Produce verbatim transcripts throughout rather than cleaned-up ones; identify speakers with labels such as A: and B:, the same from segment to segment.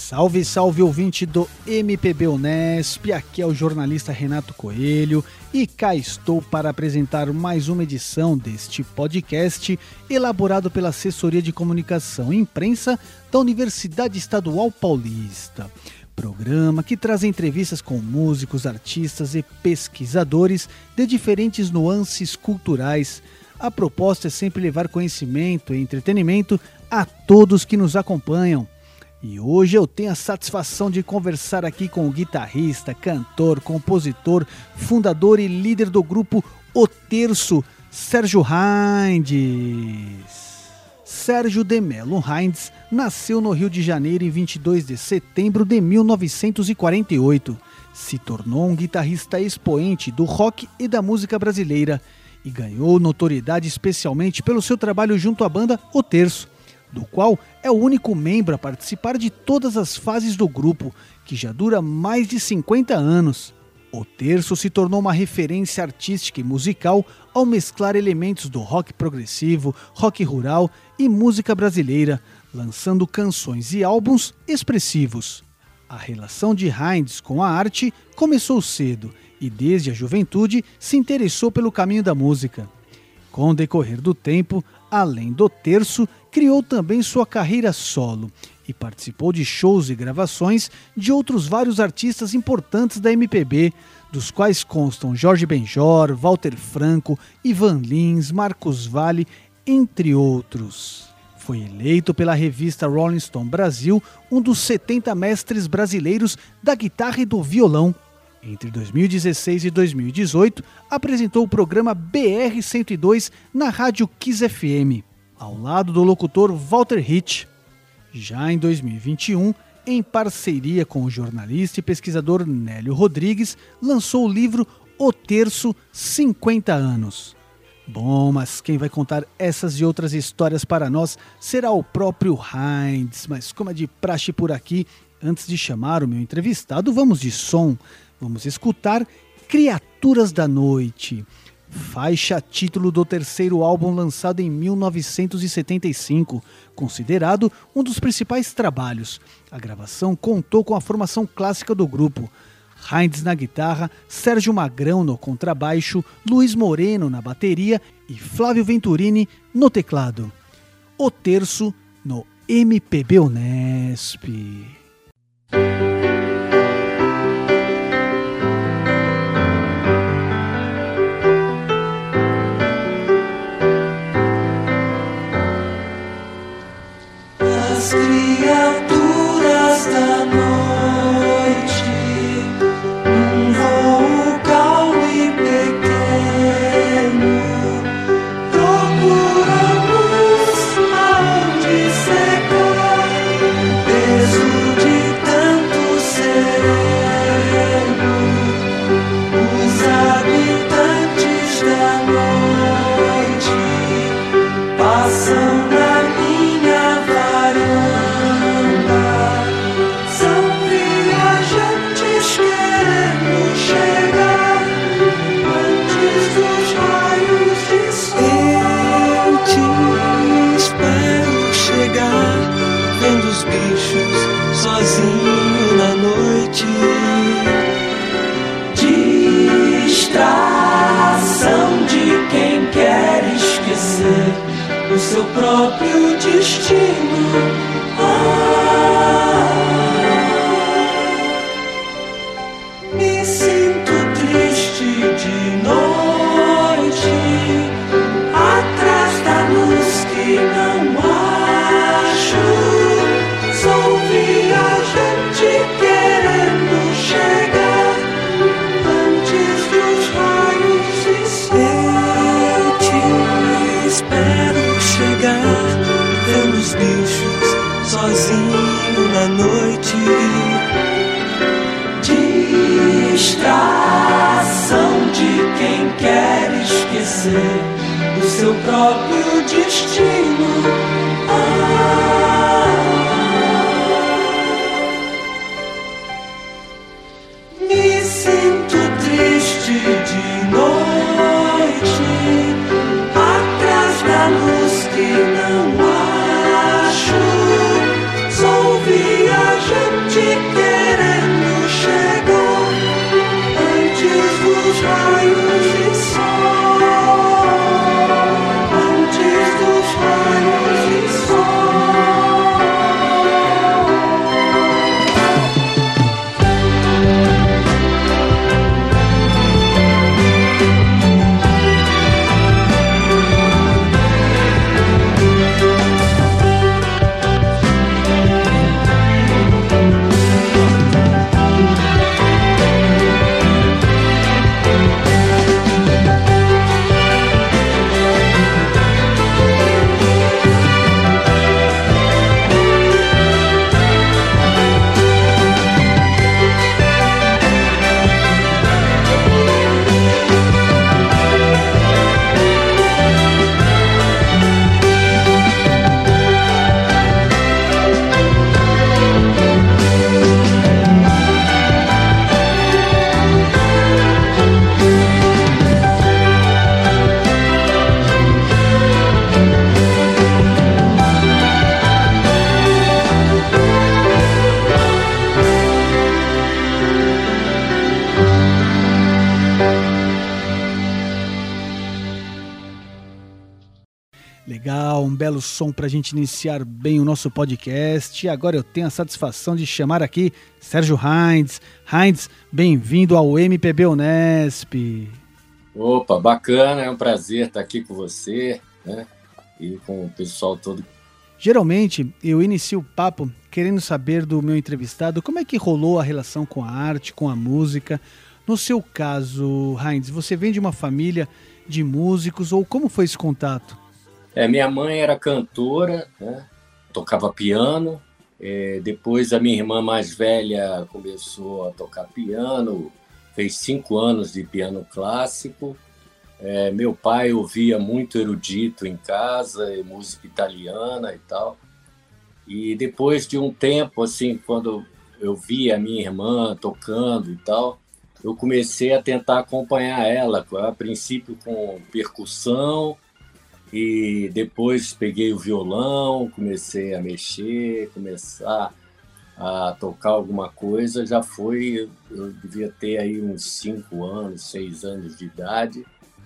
A: Salve, salve ouvinte do M P B Unesp, aqui é o jornalista Renato Coelho e cá estou para apresentar mais uma edição deste podcast elaborado pela Assessoria de Comunicação e Imprensa da Universidade Estadual Paulista. Programa que traz entrevistas com músicos, artistas e pesquisadores de diferentes nuances culturais. A proposta é sempre levar conhecimento e entretenimento a todos que nos acompanham. E hoje eu tenho a satisfação de conversar aqui com o guitarrista, cantor, compositor, fundador e líder do grupo O Terço, Sérgio Haindes. Sérgio de Mello Haindes nasceu no Rio de Janeiro em vinte e dois de setembro de mil novecentos e quarenta e oito. Se tornou um guitarrista expoente do rock e da música brasileira e ganhou notoriedade especialmente pelo seu trabalho junto à banda O Terço, do qual é o único membro a participar de todas as fases do grupo, que já dura mais de cinquenta anos. O Terço se tornou uma referência artística e musical ao mesclar elementos do rock progressivo, rock rural e música brasileira, lançando canções e álbuns expressivos. A relação de Haindes com a arte começou cedo e desde a juventude se interessou pelo caminho da música. Com o decorrer do tempo, além do Terço, criou também sua carreira solo e participou de shows e gravações de outros vários artistas importantes da M P B, dos quais constam Jorge Benjor, Walter Franco, Ivan Lins, Marcos Valle, entre outros. Foi eleito pela revista Rolling Stone Brasil um dos setenta mestres brasileiros da guitarra e do violão. Entre dois mil e dezesseis e dois mil e dezoito, apresentou o programa B R cento e dois na Rádio Kiss F M, ao lado do locutor Walter Hitch. Já em dois mil e vinte e um, em parceria com o jornalista e pesquisador Nélio Rodrigues, lançou o livro O Terço, cinquenta anos. Bom, mas quem vai contar essas e outras histórias para nós será o próprio Haindes. Mas como é de praxe por aqui, antes de chamar o meu entrevistado, vamos de som. Vamos escutar Criaturas da Noite, faixa título do terceiro álbum lançado em mil novecentos e setenta e cinco, considerado um dos principais trabalhos. A gravação contou com a formação clássica do grupo: Haindes na guitarra, Sérgio Magrão no contrabaixo, Luiz Moreno na bateria e Flávio Venturini no teclado. O Terço no M P B Unesp.
B: As criaturas da noite, num voo calmo e pequeno, procuramos aonde secar o peso de tanto sereno. Os habitantes da noite passam na minha varanda, são viajantes querendo chegar antes dos raios de sol. Eu te espero chegar, vendo os bichos sozinho na noite. Distração de quem quer esquecer o seu próprio destino. Ah, me sinto triste de noite, atrás da luz que não acho. Sou viajante querendo chegar antes dos raios de sol. Eu te espero chegar, vendo os bichos sozinho na noite. Distração de quem quer esquecer o seu próprio destino. Ah, me sinto triste de noite, atrás da luz que não acho. Sou viajante
A: Legal, um belo som para a gente iniciar bem o nosso podcast. E agora eu tenho a satisfação de chamar aqui Sérgio Heinz. Heinz, bem-vindo ao M P B Unesp.
C: Opa, bacana, é um prazer estar aqui com você, né? E com o pessoal todo.
A: Geralmente, eu inicio o papo querendo saber do meu entrevistado como é que rolou a relação com a arte, com a música. No seu caso, Heinz, você vem de uma família de músicos ou como foi esse contato?
C: É, minha mãe era cantora, né? Tocava piano. É, depois a minha irmã mais velha começou a tocar piano, fez cinco anos de piano clássico. É, meu pai ouvia muito erudito em casa, e música italiana e tal. E depois de um tempo, assim, quando eu vi a minha irmã tocando e tal, eu comecei a tentar acompanhar ela, a princípio com percussão, e depois peguei o violão, comecei a mexer, começar a tocar alguma coisa. Já foi, eu devia ter aí uns cinco anos, seis anos de idade.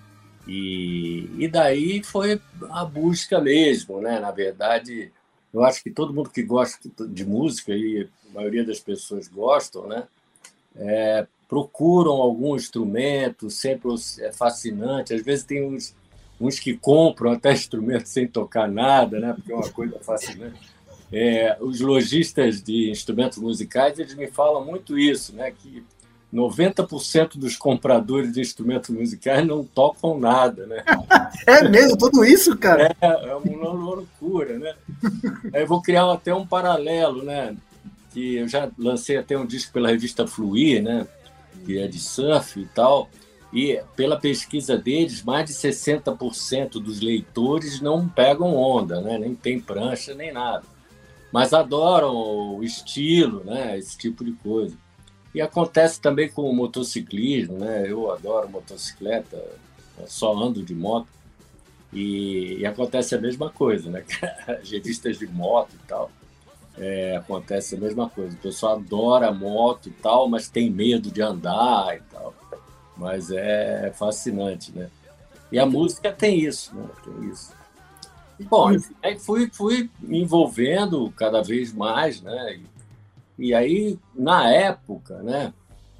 C: E, e daí foi a busca mesmo, né? Na verdade, eu acho que todo mundo que gosta de música, e a maioria das pessoas gostam, né? É, procuram algum instrumento, sempre é fascinante. Às vezes tem uns, uns que compram até instrumentos sem tocar nada, né? Porque é uma coisa fascinante. É, os lojistas de instrumentos musicais, eles me falam muito isso, né? Que noventa por cento dos compradores de instrumentos musicais não tocam nada, né?
A: É mesmo? Tudo isso, cara?
C: É, é uma loucura, né? Aí eu vou criar até um paralelo, né? Que eu já lancei até um disco pela revista Fluir, né? Que é de surf e tal. E pela pesquisa deles, mais de sessenta por cento dos leitores não pegam onda, né? Nem tem prancha, nem nada. Mas adoram o estilo, né? Esse tipo de coisa. E acontece também com o motociclismo, né? Eu adoro motocicleta, só ando de moto. E, e acontece a mesma coisa, né? As revistas de moto e tal, é, acontece a mesma coisa. O pessoal adora moto e tal, mas tem medo de andar e tal. Mas é fascinante, né? E a música tem isso, né? Tem isso. Bom, enfim, aí fui, fui me envolvendo cada vez mais, né? E aí, na época, né,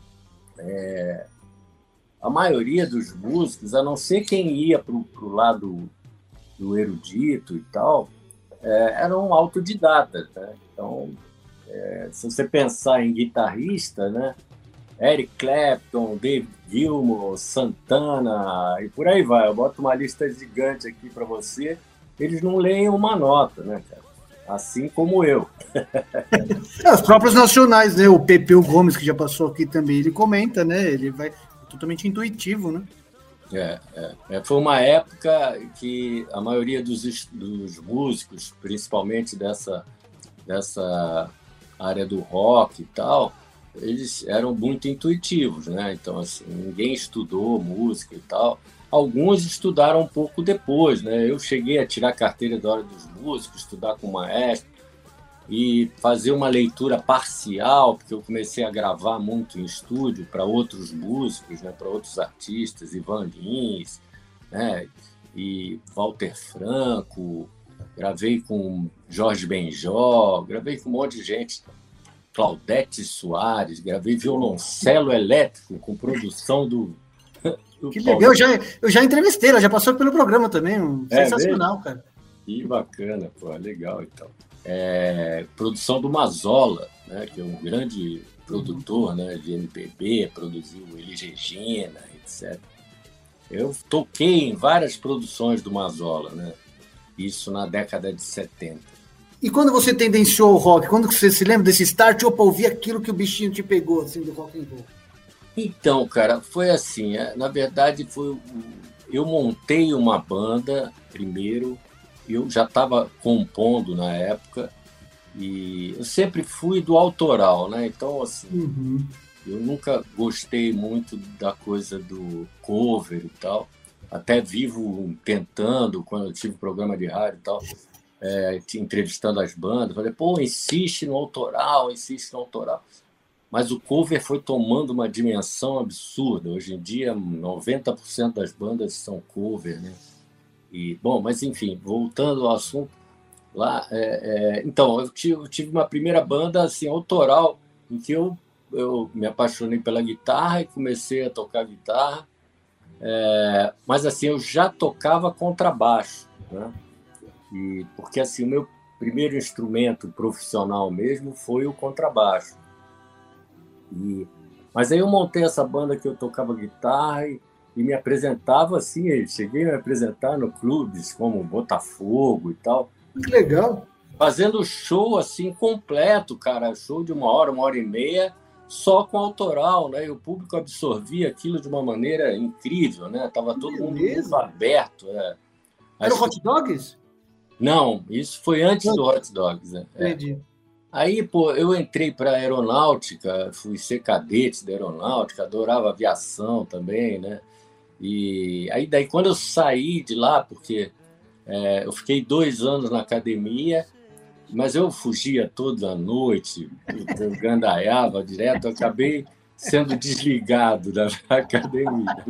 C: é, a maioria dos músicos, a não ser quem ia para o lado do erudito e tal, é, eram autodidatas, né? Então, é, se você pensar em guitarrista, né, Eric Clapton, David Gilmour, Santana e por aí vai. Eu boto uma lista gigante aqui para você. Eles não leem uma nota, né, cara? Assim como eu.
A: É, os próprios nacionais, né? O Pepeu Gomes, que já passou aqui também, ele comenta, né? Ele vai totalmente intuitivo, né?
C: É, é, é, foi uma época que a maioria dos, dos músicos, principalmente dessa, dessa área do rock e tal, eles eram muito intuitivos, né? Então, assim, ninguém estudou música e tal. Alguns estudaram um pouco depois, né? Eu cheguei a tirar a carteira da hora dos músicos, estudar com o maestro e fazer uma leitura parcial, porque eu comecei a gravar muito em estúdio para outros músicos, né? Para outros artistas, Ivan Lins, né? E Walter Franco, gravei com Jorge Benjó, gravei com um monte de gente, Claudete Soares, gravei violoncelo elétrico com produção do...
A: Que legal, eu já, eu já entrevistei, ela já passou pelo programa também, um
C: é
A: sensacional,
C: mesmo?
A: Cara.
C: Que bacana, pô, legal então. É, produção do Mazola, né, que é um grande produtor, uhum, né, de M P B, produziu Elis Regina, etcétera. Eu toquei em várias produções do Mazola, né, isso na década de setenta.
A: E quando você tendenciou o rock, quando você se lembra desse start ou para ouvir aquilo que o bichinho te pegou, assim, do rock and roll?
C: Então, cara, foi assim, na verdade, foi, eu montei uma banda primeiro, eu já estava compondo na época, e eu sempre fui do autoral, né? Então, assim, uhum, eu nunca gostei muito da coisa do cover e tal, até vivo tentando, quando eu tive programa de rádio e tal, é, entrevistando as bandas, falei, pô, insiste no autoral, insiste no autoral. Mas o cover foi tomando uma dimensão absurda. Hoje em dia, noventa por cento das bandas são cover, né? e, bom, mas enfim, voltando ao assunto, lá, é, é, então, eu tive, eu tive uma primeira banda assim, autoral, em que eu, eu me apaixonei pela guitarra e comecei a tocar guitarra, é, mas assim, eu já tocava contrabaixo, né? E, porque assim, o meu primeiro instrumento profissional mesmo foi o contrabaixo. E, mas aí eu montei essa banda que eu tocava guitarra e, e me apresentava assim, cheguei a me apresentar no clubes como Botafogo e tal.
D: Que legal!
C: Fazendo show assim completo, cara, show de uma hora, uma hora e meia, só com autoral, né? E o público absorvia aquilo de uma maneira incrível, né? Tava todo mundo muito aberto. É.
D: Era o Hot Dogs?
C: Não, isso foi antes do Hot Dogs, né? É.
D: Entendi.
C: Aí, pô, eu entrei para a aeronáutica, fui ser cadete da aeronáutica, adorava aviação também, né? E aí, daí, quando eu saí de lá, porque é, eu fiquei dois anos na academia, mas eu fugia toda noite, eu gandaiava direto, eu acabei sendo desligado da academia.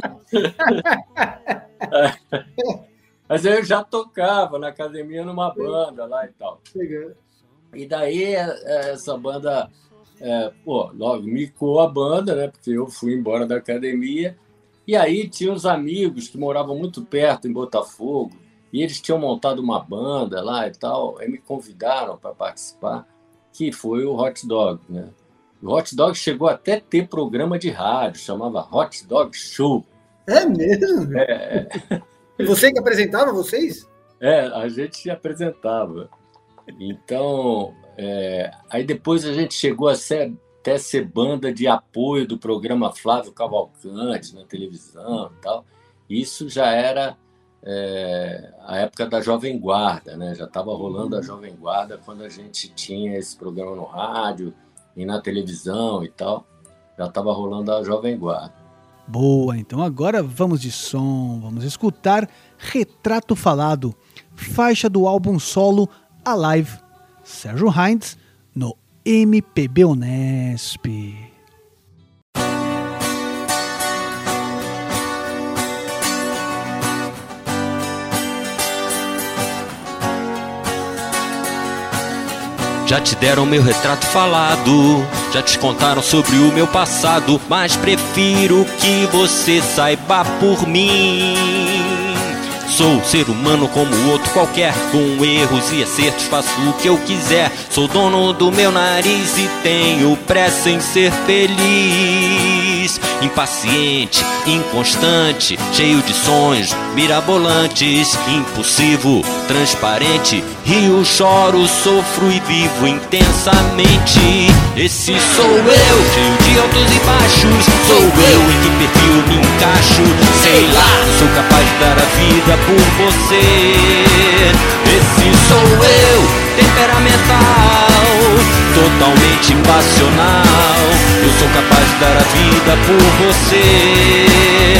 C: Mas eu já tocava na academia numa banda lá e tal. E daí essa banda, é, pô, logo micou a banda, né? Porque eu fui embora da academia. E aí tinha uns amigos que moravam muito perto, em Botafogo, e eles tinham montado uma banda lá e tal, e me convidaram para participar, que foi o Hot Dog, né? O Hot Dog chegou até a ter programa de rádio, chamava Hot Dog Show.
D: É mesmo?
C: É.
D: E você que apresentava vocês?
C: É, a gente apresentava. Então, é, aí depois a gente chegou a ser, até ser banda de apoio do programa Flávio Cavalcante na televisão e tal. Isso já era é, a época da Jovem Guarda, né? Já estava rolando a Jovem Guarda quando a gente tinha esse programa no rádio e na televisão e tal. Já estava rolando a Jovem Guarda.
A: Boa, então agora vamos de som, vamos escutar Retrato Falado, faixa do álbum solo Alive, Sérgio Heinz, no M P B Unesp.
E: Já te deram meu retrato falado, já te contaram sobre o meu passado, mas prefiro que você saiba por mim. Sou um ser humano como outro qualquer, com erros e acertos faço o que eu quiser. Sou dono do meu nariz e tenho pressa em ser feliz. Impaciente, inconstante, cheio de sonhos mirabolantes. Impulsivo, transparente, rio, choro, sofro e vivo intensamente. Esse sou eu, cheio de altos e baixos. Sou eu, em que perfil me encaixo. Sei lá, sou capaz de dar a vida por você. Esse sou eu, temperamental, totalmente passional. Eu sou capaz de dar a vida por você.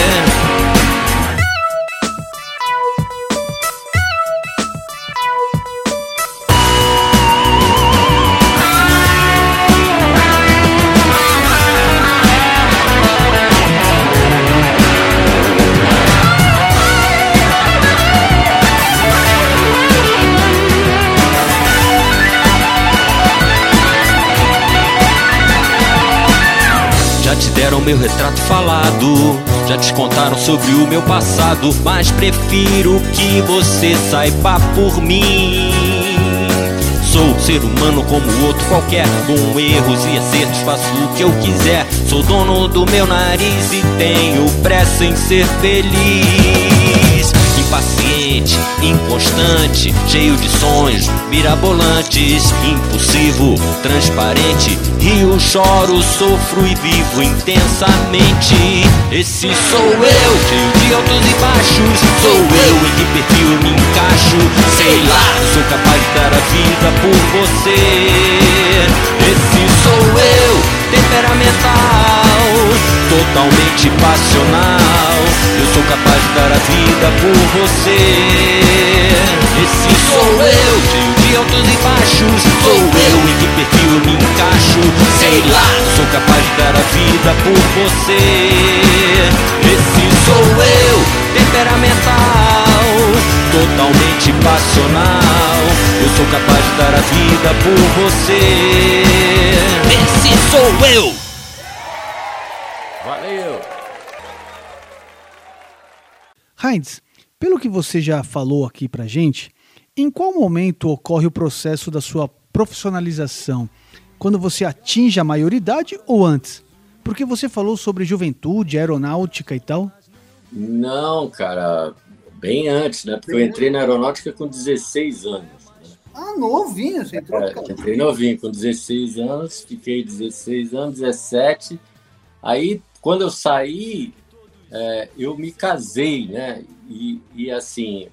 E: Meu retrato falado, já te contaram sobre o meu passado, mas prefiro que você saiba por mim. Sou um ser humano como outro qualquer, com erros e acertos faço o que eu quiser. Sou dono do meu nariz e tenho pressa em ser feliz. Impaciente, inconstante, cheio de sonhos mirabolantes. Impulsivo, transparente, rio, choro, sofro e vivo intensamente. Esse sou eu, cheio de altos e baixos. Sou eu, em que perfil me encaixo. Sei lá, sou capaz de dar a vida por você. Esse sou eu, temperamental, totalmente passional. Eu sou capaz de dar a vida por você. Esse sou eu, cheio de altos e baixos. Sou eu, em que perfil me encaixo. Sei lá, sou sou capaz de dar a vida por você. Esse sou eu, temperamental, totalmente passional. Eu sou capaz de dar a vida por você. Esse sou eu.
C: Valeu!
A: Heinz, pelo que você já falou aqui pra gente, em qual momento ocorre o processo da sua profissionalização? Quando você atinge a maioridade ou antes? Porque você falou sobre juventude, aeronáutica e tal.
C: Não, cara, bem antes, né? Porque eu entrei na aeronáutica com dezesseis anos. Né?
D: Ah, novinho, você entrou.
C: É, entrei novinho, com dezesseis anos, fiquei dezesseis anos, dezessete. Aí, quando eu saí, é, eu me casei, né? E, e assim,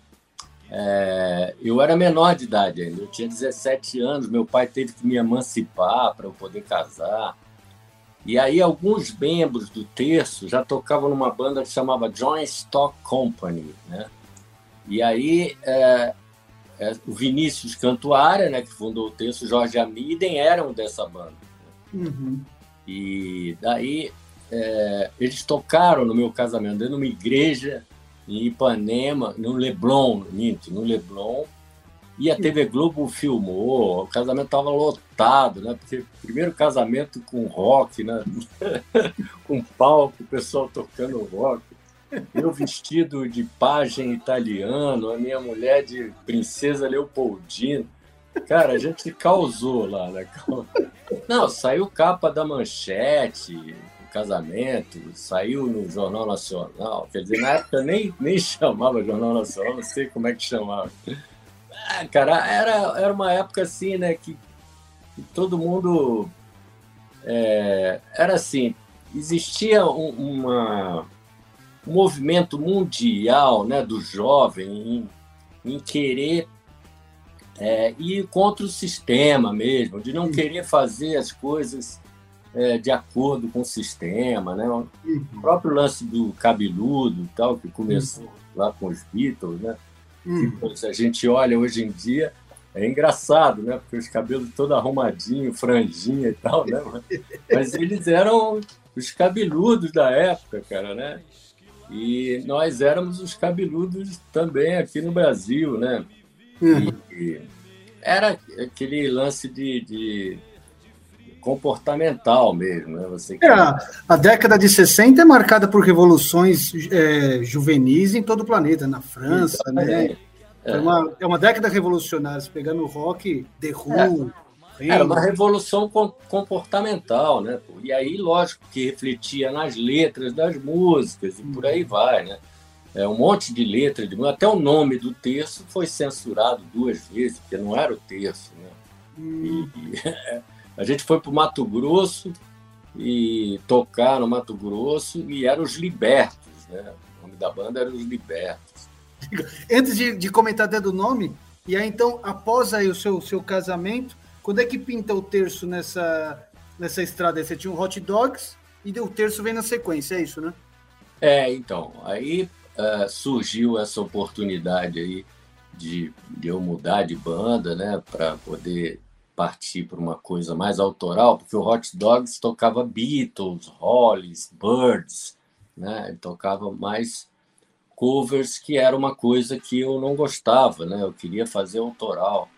C: é, eu era menor de idade ainda, eu tinha dezessete anos, meu pai teve que me emancipar para eu poder casar. E aí alguns membros do Terço já tocavam numa banda que chamava Joint Stock Company, né? E aí é, é, o Vinícius Cantuária, né, que fundou o Terço, Jorge Amiden, eram dessa banda.
D: Uhum.
C: E daí é, eles tocaram no meu casamento dentro de uma igreja em Ipanema, no Leblon, minto, no Leblon. E a T V Globo filmou, o casamento estava lotado, né? Porque primeiro casamento com rock, né? Com palco, o pessoal tocando rock. Eu vestido de pajem italiano, a minha mulher de princesa Leopoldina. Cara, a gente causou lá, né? Não, saiu capa da Manchete, o casamento, saiu no Jornal Nacional. Quer dizer, na época nem, nem chamava Jornal Nacional, não sei como é que chamava. Ah, cara, era, era uma época assim, né, que, que todo mundo... É, era assim, existia um, uma, um movimento mundial, né, do jovem em, em querer é, ir contra o sistema mesmo, de não querer fazer as coisas é, de acordo com o sistema, né? O próprio lance do cabeludo e tal, que começou lá com os Beatles, né? Hum. Se a gente olha hoje em dia, é engraçado, né? Porque os cabelos todos arrumadinhos, franjinha e tal, né? Mas eles eram os cabeludos da época, cara, né? E nós éramos os cabeludos também aqui no Brasil, né? Hum. E, e era aquele lance de, de comportamental mesmo, né? Você
D: é, a década de sessenta é marcada por revoluções é, juvenis em todo o planeta, na França, né? É. É, uma, é uma década revolucionária, se pegando o rock, The Who...
C: É. Era uma revolução comportamental, né? E aí, lógico, que refletia nas letras das músicas e por aí vai, né? É, um monte de letras, de... até o nome do Terço foi censurado duas vezes, porque não era o Terço, né? Hum. E, e, a gente foi para o Mato Grosso e tocar no Mato Grosso e eram os Libertos, né? O nome da banda era os Libertos.
D: Antes de, de comentar até do nome, e aí então, após aí o seu, seu casamento, quando é que pinta o Terço nessa, nessa estrada aí? Você tinha um Hot Dogs e o Terço vem na sequência, é isso, né?
C: É, então, aí uh, surgiu essa oportunidade aí de, de eu mudar de banda, né, para poder partir para uma coisa mais autoral, porque o Hot Dogs tocava Beatles, Hollies, Birds, né, ele tocava mais covers, que era uma coisa que eu não gostava, né, eu queria fazer autoral.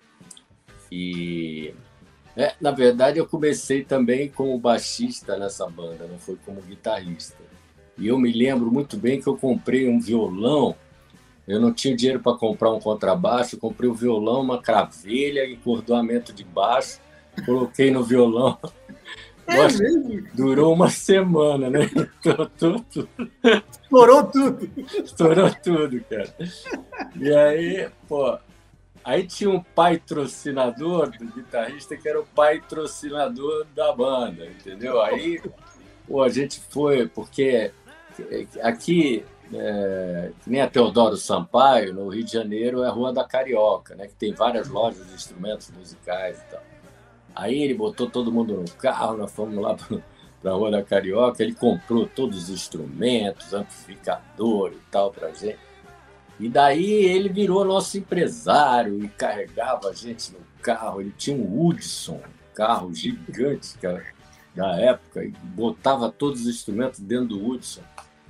C: E, é, na verdade, eu comecei também como baixista nessa banda, não foi como guitarrista. E eu me lembro muito bem que eu comprei um violão, eu não tinha dinheiro para comprar um contrabaixo, eu comprei um violão, uma cravelha e cordoamento de baixo, coloquei no violão.
D: É
C: Nossa,
D: mesmo?
C: durou uma semana, né? Estourou tudo.
D: Estourou tudo.
C: Estourou tudo, cara. E aí, pô... Aí tinha um patrocinador do guitarrista que era o patrocinador da banda, entendeu? Aí pô, a gente foi, porque aqui, é, nem a Teodoro Sampaio, no Rio de Janeiro, é a Rua da Carioca, né? Que tem várias lojas de instrumentos musicais e tal. Aí ele botou todo mundo no carro, nós fomos lá para a Rua da Carioca, ele comprou todos os instrumentos, amplificador e tal para a gente. E daí ele virou nosso empresário e carregava a gente no carro. Ele tinha um Hudson, um carro gigante, cara. da época e botava todos os instrumentos dentro do Hudson.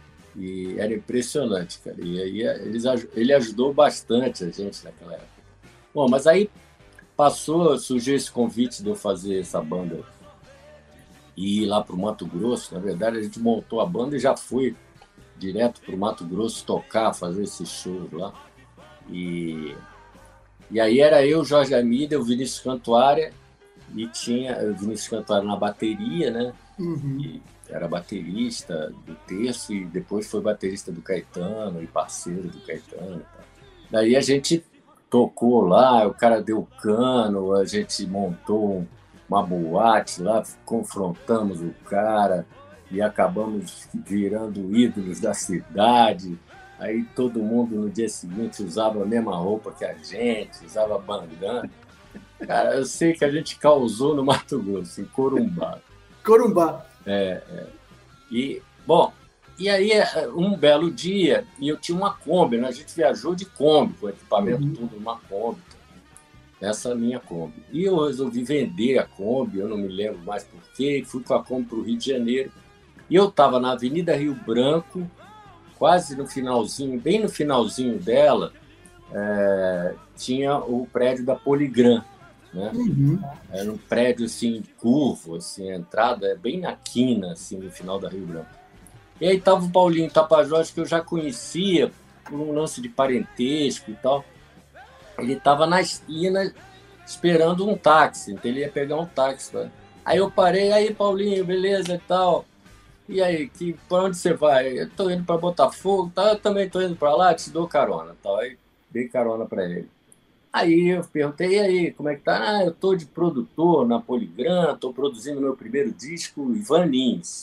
C: E era impressionante, cara. E aí eles, ele ajudou bastante a gente naquela época. Bom, mas aí passou, surgiu esse convite de eu fazer essa banda e ir lá para o Mato Grosso. Na verdade, a gente montou a banda e já foi direto para o Mato Grosso tocar, fazer esses shows lá. E, e aí era eu, Jorge Amida, o Vinícius Cantuária, e tinha o Vinícius Cantuária na bateria, né?
D: Uhum.
C: E era baterista do Terço e depois foi baterista do Caetano e parceiro do Caetano. Tá? Daí a gente tocou lá, o cara deu cano, a gente montou uma boate lá, confrontamos o cara e acabamos virando ídolos da cidade. Aí todo mundo no dia seguinte usava a mesma roupa que a gente, usava bandana. Cara, eu sei que a gente causou no Mato Grosso, em Corumbá.
D: Corumbá.
C: É, é. E, bom, e aí um belo dia, e eu tinha uma Kombi, né? A gente viajou de Kombi, com equipamento uhum. tudo numa Kombi. Essa minha Kombi. E eu resolvi vender a Kombi, eu não me lembro mais porquê, fui com a Kombi para o Rio de Janeiro. E eu estava na Avenida Rio Branco, quase no finalzinho, bem no finalzinho dela, é, tinha o prédio da Poligram. Né?
D: Uhum.
C: Era um prédio assim, curvo, assim, a entrada é bem na quina, assim, no final da Rio Branco. E aí estava o Paulinho Tapajós, que eu já conhecia por um lance de parentesco e tal. Ele estava na esquina esperando um táxi, então ele ia pegar um táxi. Né? Aí eu parei, aí Paulinho, beleza e tal. E aí, que, para onde você vai? Eu estou indo para Botafogo, tá? Eu também estou indo para lá, te dou carona. Tal. Aí dei carona para ele. Aí eu perguntei, e aí, como é que tá? Ah, eu tô de produtor na Poligram, tô produzindo meu primeiro disco, Ivan Lins.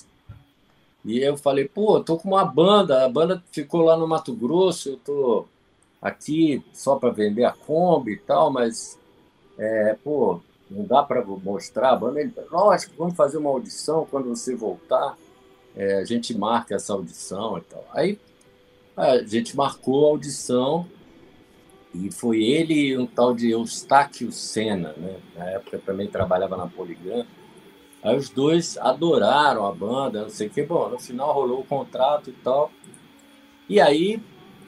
C: E eu falei, pô, tô com uma banda, a banda ficou lá no Mato Grosso, eu tô aqui só para vender a Kombi e tal, mas, é, pô, não dá para mostrar a banda. Ele falou, lógico, vamos fazer uma audição, quando você voltar, é, a gente marca essa audição e tal. Aí a gente marcou a audição, e foi ele e um tal de Eustáquio Senna, né? Na época também trabalhava na Poligram. Aí os dois adoraram a banda, não sei o que. Bom, no final rolou o contrato e tal. E aí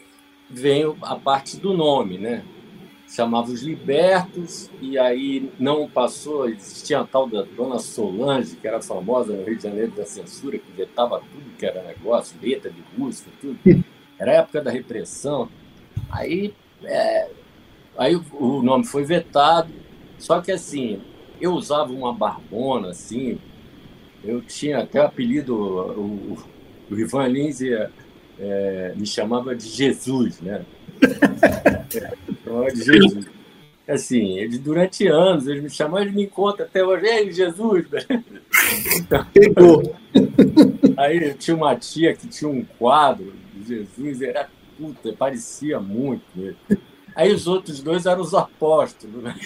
C: veio a parte do nome, né? Chamava Os Libertos, e aí não passou, existia a tal da Dona Solange, que era famosa no Rio de Janeiro da censura, que vetava tudo que era negócio, letra de música, tudo. Era a época da repressão. Aí... É, aí o nome foi vetado, só que assim, eu usava uma barbona, assim, eu tinha até o apelido, o, o Ivan Lins é, me chamava de Jesus, né? Chamava de Jesus. Assim, ele, durante anos, ele me chamava, ele me conta até hoje, ei, Jesus!
D: Pegou!
C: Aí eu tinha uma tia que tinha um quadro de Jesus, era puta, parecia muito. Né? Aí os outros dois eram os apóstolos. Né?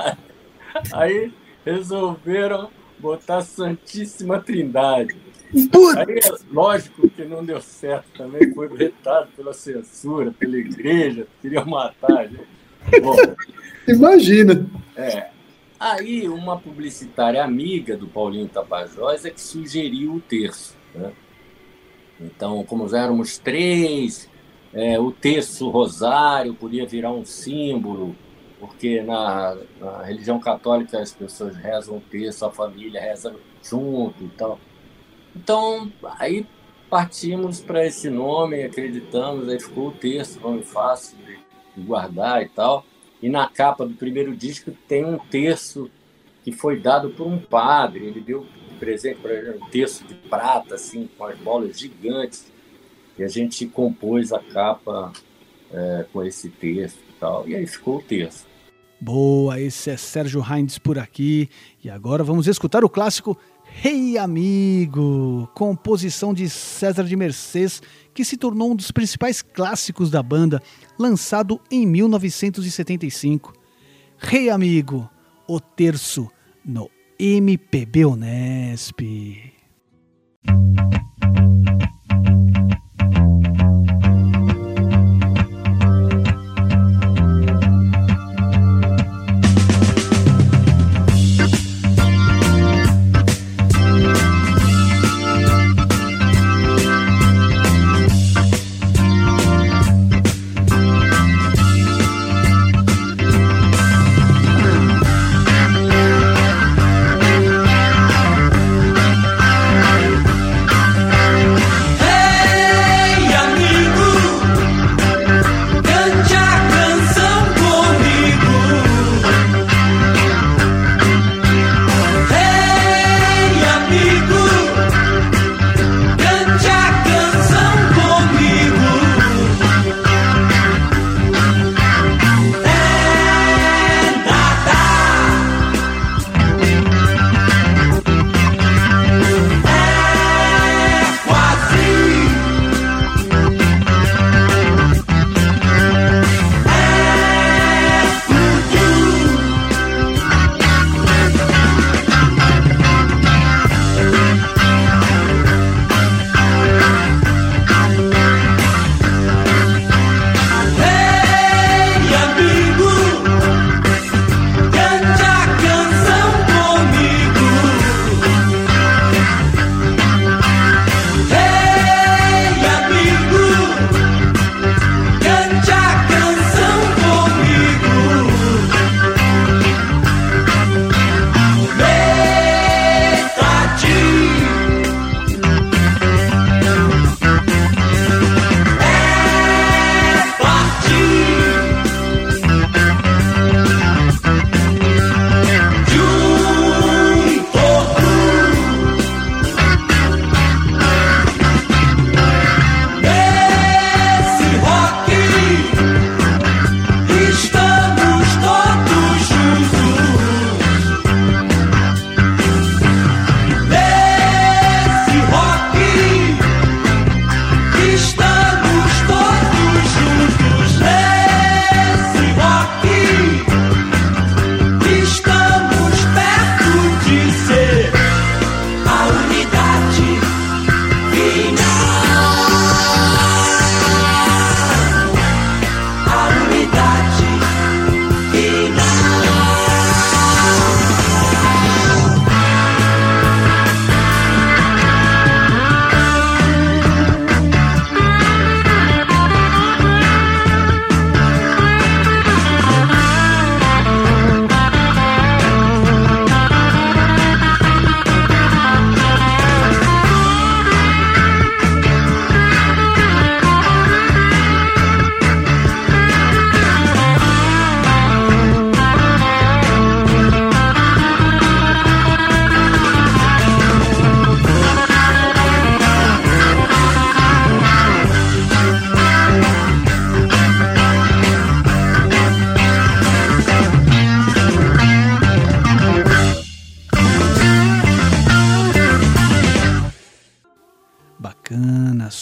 C: Aí resolveram botar Santíssima Trindade. Aí, lógico que não deu certo também, foi vetado pela censura, pela igreja, queriam matar. Né? Bom,
D: imagina!
C: É, aí uma publicitária amiga do Paulinho Tapajós é que sugeriu o terço. Né? Então, como já éramos três... É, o terço rosário podia virar um símbolo, porque na, na religião católica as pessoas rezam o terço, a família reza junto e tal. Então, aí partimos para esse nome, acreditamos, aí ficou o terço, nome fácil de guardar e tal. E na capa do primeiro disco tem um terço que foi dado por um padre, ele deu de presente para ele um terço de prata, assim, com as bolas gigantes. E a gente compôs a capa é, com esse texto e tal. E aí ficou o texto.
A: Boa, esse é Sérgio Heinz por aqui. E agora vamos escutar o clássico Hey Amigo, composição de César de Mercês, que se tornou um dos principais clássicos da banda, lançado em mil novecentos e setenta e cinco. Hey Amigo, o terço no M P B Unesp.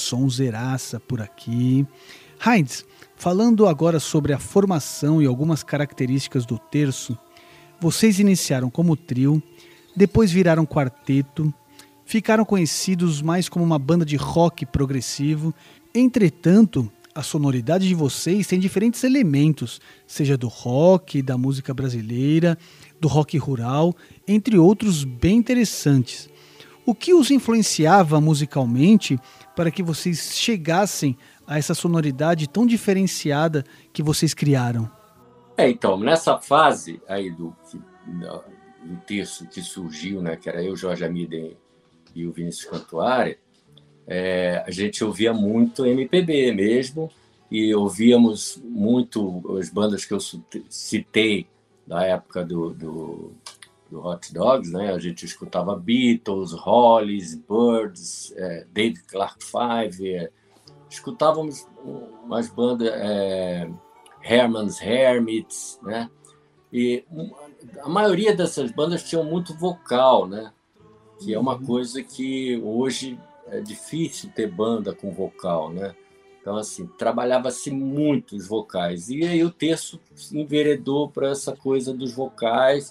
A: sonzeiraça por aqui. Heinz, falando agora sobre a formação e algumas características do terço, vocês iniciaram como trio, depois viraram quarteto, ficaram conhecidos mais como uma banda de rock progressivo. Entretanto, a sonoridade de vocês tem diferentes elementos, seja do rock, da música brasileira, do rock rural, entre outros bem interessantes. O que os influenciava musicalmente para que vocês chegassem a essa sonoridade tão diferenciada que vocês criaram?
C: É, então, nessa fase aí do, do terço que surgiu, né, que era eu, Jorge Amiden e o Vinícius Cantuária, é, a gente ouvia muito M P B mesmo, e ouvíamos muito as bandas que eu citei da época do, do, do Hot Dogs, né? A gente escutava Beatles, Hollies, Birds, é, David Clark Five, é, escutávamos umas bandas, é, Herman's Hermits, né? E a maioria dessas bandas tinham muito vocal, né? Que é uma coisa que hoje é difícil ter banda com vocal, né? Então, assim, trabalhava-se muito os vocais. E aí o terço enveredou para essa coisa dos vocais.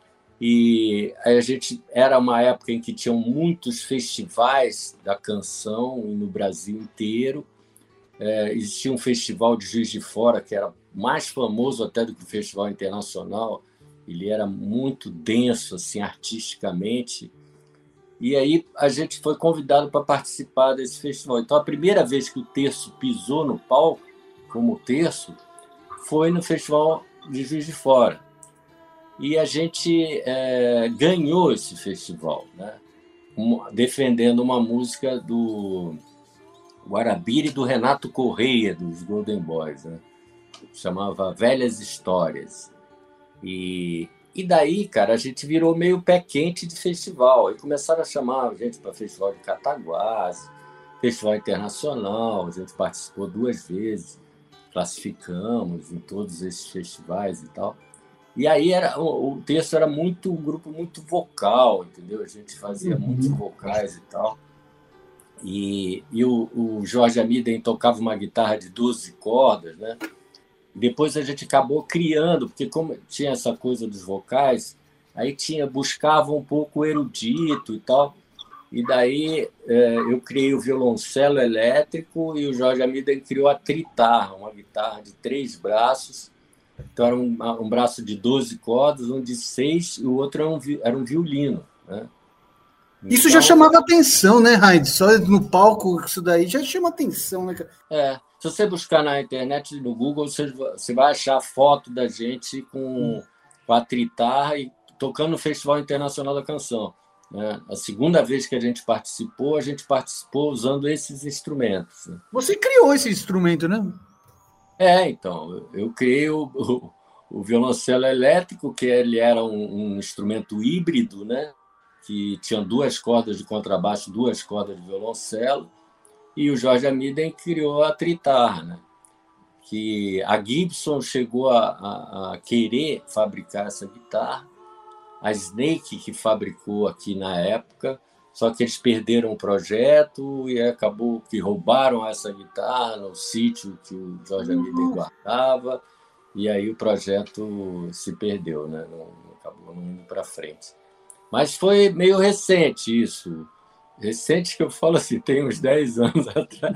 C: E aí a gente era uma época em que tinham muitos festivais da canção no Brasil inteiro. É, existia um festival de Juiz de Fora que era mais famoso até do que o Festival Internacional. Ele era muito denso, assim, artisticamente. E aí a gente foi convidado para participar desse festival. Então, a primeira vez que o terço pisou no palco, como terço, foi no Festival de Juiz de Fora. E a gente é, ganhou esse festival, né? Um, defendendo uma música do Guarabira e do Renato Correia, dos Golden Boys, né? Chamava Velhas Histórias. E... E daí, cara, a gente virou meio pé quente de festival. E começaram a chamar a gente para festival de Cataguás, festival internacional. A gente participou duas vezes, classificamos em todos esses festivais e tal. E aí era, o, o terço era muito, um grupo muito vocal, entendeu? A gente fazia uhum. muitos vocais e tal. E, e o, o Jorge Amiden tocava uma guitarra de doze cordas, né? Depois a gente acabou criando, porque como tinha essa coisa dos vocais, aí tinha, buscava um pouco erudito e tal, e daí é, eu criei o violoncelo elétrico e o Jorge Amiden criou a tritarra, uma guitarra de três braços. Então era um, um braço de doze cordas, um de seis e o outro era um, era um violino, né?
D: Isso então, já chamava atenção, né, Heinz? Só no palco, isso daí já chama atenção, né, cara?
C: É. Se você buscar na internet, no Google, você, você vai achar foto da gente com, hum. com a tritarra e tocando no Festival Internacional da Canção, né? A segunda vez que a gente participou, a gente participou usando esses instrumentos, né?
D: Você criou esse instrumento, né?
C: É, então, eu, eu criei o, o, o violoncelo elétrico, que ele era um, um instrumento híbrido, né? Que tinha duas cordas de contrabaixo, duas cordas de violoncelo. E o Jorge Amiden criou a tritarra, né? Que a Gibson chegou a, a, a querer fabricar essa guitarra, a Snake que fabricou aqui na época, só que eles perderam o projeto e acabou que roubaram essa guitarra no sítio que o Jorge Amiden guardava, e aí o projeto se perdeu, né? Não, acabou não indo para frente. Mas foi meio recente isso. Recente que eu falo assim, tem uns dez anos atrás,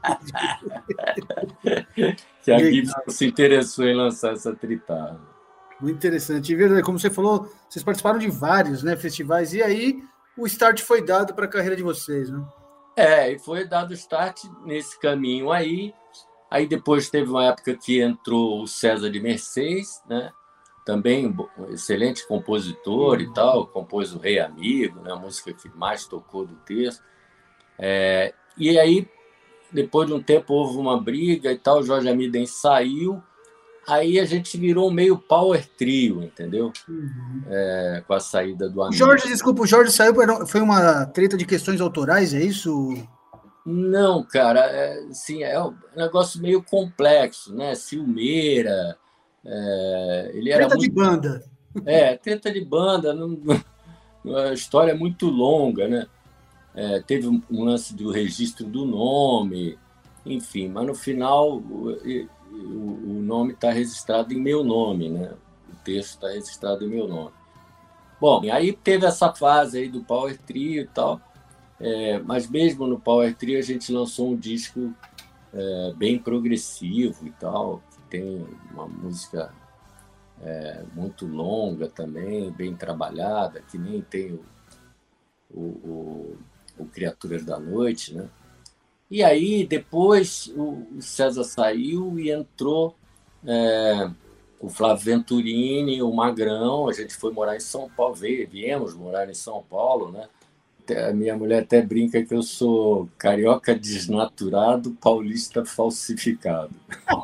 C: que a Gibson se interessou em lançar essa tritarra.
D: Muito interessante. E verdade, como você falou, vocês participaram de vários, né, festivais, e aí o start foi dado para a carreira de vocês, né?
C: É, e foi dado start nesse caminho aí. Aí depois teve uma época que entrou o César de Mercês, né? Também um excelente compositor uhum. e tal, compôs o Rei Amigo, né, a música que mais tocou do terço. É, e aí, depois de um tempo, houve uma briga e tal, o Jorge Amiden saiu, aí a gente virou meio power trio, entendeu? Uhum. É, com a saída do amigo.
D: Jorge, desculpa, o Jorge saiu, foi uma treta de questões autorais, é isso?
C: Não, cara, é, assim, é um negócio meio complexo, né? Ciumeira. É, ele era
D: treta
C: muito...
D: de banda.
C: É, treta de banda, não... a história é muito longa, né? é, teve um, um lance do registro do nome, enfim, mas no final o, o, o nome está registrado em meu nome, né? O texto está registrado em meu nome. Bom, e aí teve essa fase aí do Power Trio e tal, é, mas mesmo no Power Trio a gente lançou um disco é, bem progressivo e tal, que tem uma música é, muito longa também, bem trabalhada, que nem tem o, o, o, o Criaturas da Noite, né? E aí depois o César saiu e entrou é, o Flávio Venturini, o Magrão, a gente foi morar em São Paulo, viemos morar em São Paulo, né? A minha mulher até brinca que eu sou carioca desnaturado, paulista falsificado.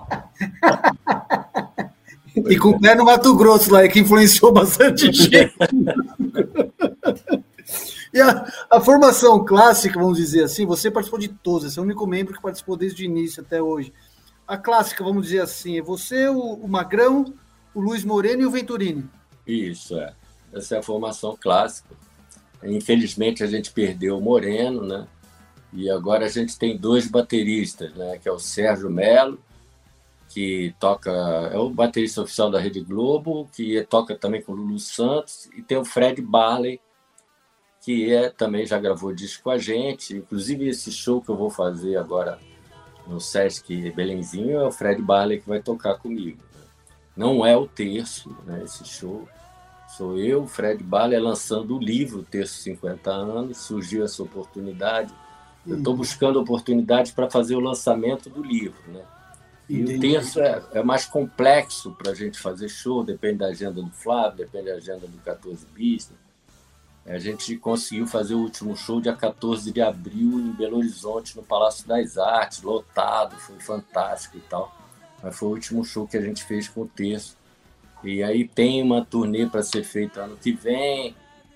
D: E com o pé no Mato Grosso lá, que influenciou bastante gente. E a, a formação clássica, vamos dizer assim, você participou de todas, você é o único membro que participou desde o início até hoje. A clássica, vamos dizer assim, é você, o, o Magrão, o Luiz Moreno e o Venturini.
C: Isso, é. Essa é a formação clássica. Infelizmente, a gente perdeu o Moreno, né? E agora a gente tem dois bateristas, né? Que é o Sérgio Melo, que toca, é o baterista oficial da Rede Globo, que toca também com o Lulu Santos, e tem o Fred Barley, que é, também já gravou disco com a gente. Inclusive, esse show que eu vou fazer agora no Sesc Belenzinho é o Fred Barley que vai tocar comigo. Não é o Terço, né, esse show. Sou eu, Fred Barley, lançando o livro Terço cinquenta anos. Surgiu essa oportunidade. Eu estou buscando oportunidades para fazer o lançamento do livro, né? E Entendi. O Terço é, é mais complexo para a gente fazer show, depende da agenda do Flávio, depende da agenda do quatorze bis. A gente conseguiu fazer o último show dia quatorze de abril em Belo Horizonte, no Palácio das Artes, lotado, foi fantástico e tal. Mas foi o último show que a gente fez com o Terço. E aí tem uma turnê para ser feita ano que vem.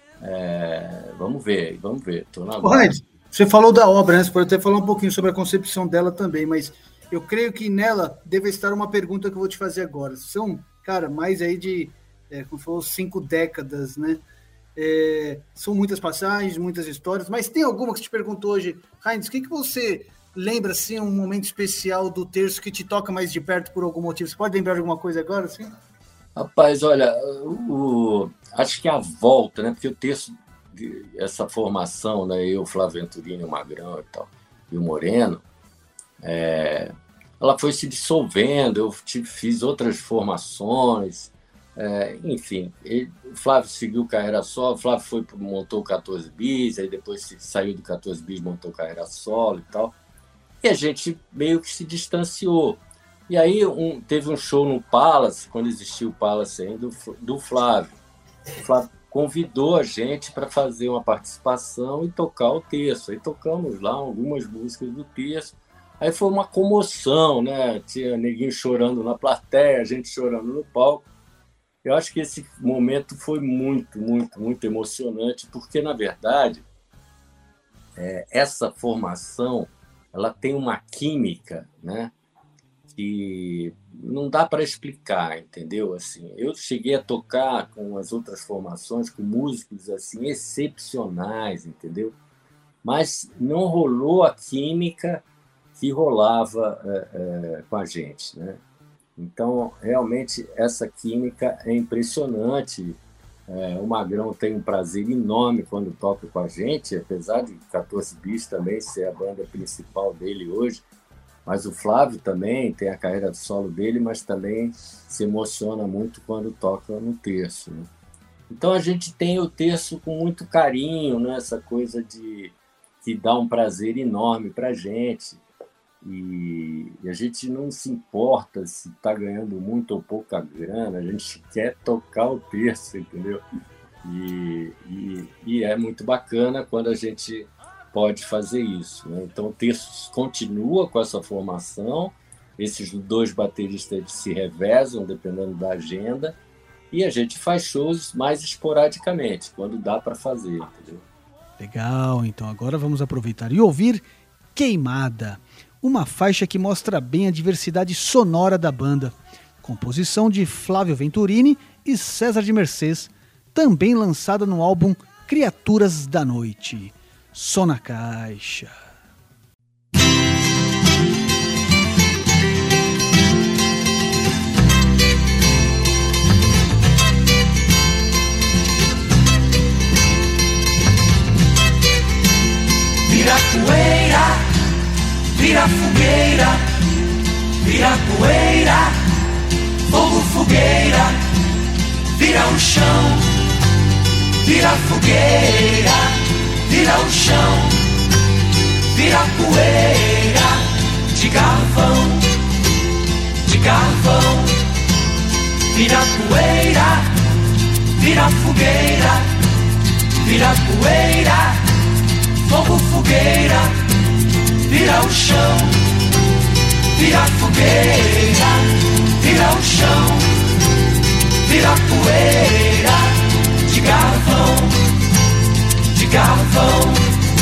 C: É, vamos ver, vamos ver. Tô na
D: Ed, você falou da obra, né? Você pode até falar um pouquinho sobre a concepção dela também, mas eu creio que nela deve estar uma pergunta que eu vou te fazer agora. São, cara, mais aí de, é, como falou, cinco décadas, né? É, são muitas passagens, muitas histórias, mas tem alguma que você te perguntou hoje, Heinz, o que, que você lembra, assim, um momento especial do Terço que te toca mais de perto por algum motivo? Você pode lembrar de alguma coisa agora, assim?
C: Rapaz, olha, o, acho que a volta, né? Porque o Terço, essa formação, né? Eu, Flávio Venturini, o Magrão e tal, e o Moreno, é, ela foi se dissolvendo, eu tive, fiz outras formações. É, enfim, ele, o Flávio seguiu carreira solo, o Flávio foi, montou o quatorze bis, aí depois saiu do quatorze bis, montou carreira solo e tal, e a gente meio que se distanciou. E aí um, teve um show no Palace, quando existia o Palace ainda, do, do Flávio. O Flávio convidou a gente para fazer uma participação e tocar o Terço. Aí tocamos lá algumas músicas do Terço. Aí foi uma comoção, né? Tinha neguinho chorando na plateia, a gente chorando no palco. Eu acho que esse momento foi muito, muito, muito emocionante, porque, na verdade, é, essa formação ela tem uma química, né, que não dá para explicar, entendeu? Assim, eu cheguei a tocar com as outras formações, com músicos assim, excepcionais, entendeu? Mas não rolou a química que rolava é, é, com a gente, né? Então, realmente, essa química é impressionante. É, o Magrão tem um prazer enorme quando toca com a gente, apesar de quatorze bis também ser a banda principal dele hoje. Mas o Flávio também tem a carreira de solo dele, mas também se emociona muito quando toca no Terço, né? Então, a gente tem o Terço com muito carinho, né? Essa coisa de que dá um prazer enorme para a gente. E, e a gente não se importa se está ganhando muito ou pouca grana, a gente quer tocar o Terço, entendeu? E, e, e é muito bacana quando a gente pode fazer isso, né? Então o Terço continua com essa formação, esses dois bateristas se revezam dependendo da agenda, e a gente faz shows mais esporadicamente, quando dá para fazer, entendeu?
A: Legal, então agora vamos aproveitar e ouvir Queimada, uma faixa que mostra bem a diversidade sonora da banda. Composição de Flávio Venturini e César de Mercês, também lançada no álbum Criaturas da Noite. Som na Caixa.
B: Vira poeira, vira fogueira, vira poeira, fogo, fogueira, vira o chão, vira fogueira, vira o chão, vira poeira, de carvão, de carvão, vira poeira, vira fogueira, vira poeira, fogo, fogueira, vira o chão, vira fogueira, vira o chão, vira poeira, de carvão, de carvão.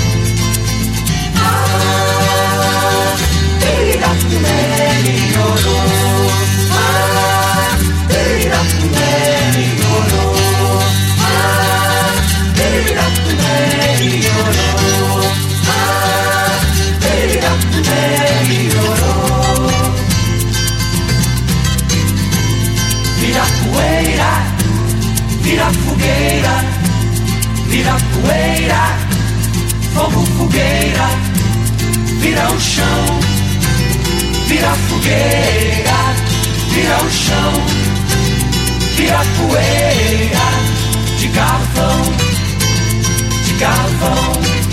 B: Ah, vira melhorou. Ah, vira melhorou. Ah, vira melhorou. Ah, vira melhorou. Vira poeira, vira fogueira, vira poeira, fogo, fogueira, vira o chão, vira fogueira, vira o chão, vira poeira, de carvão, de carvão.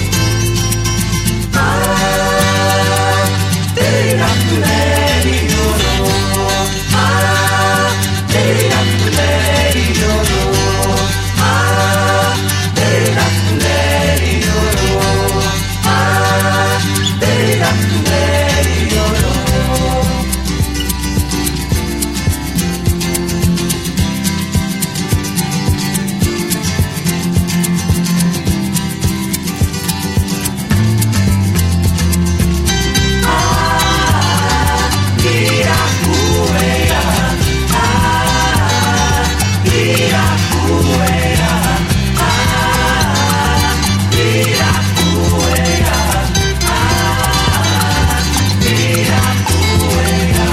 B: Ah, vira melhorou. Ah, vira melhorou. Ah, vira melhorou. Ah, vira melhorou. Ah, vira poeira. Ah, vira poeira. Ah, vira poeira. Ah, vira poeira.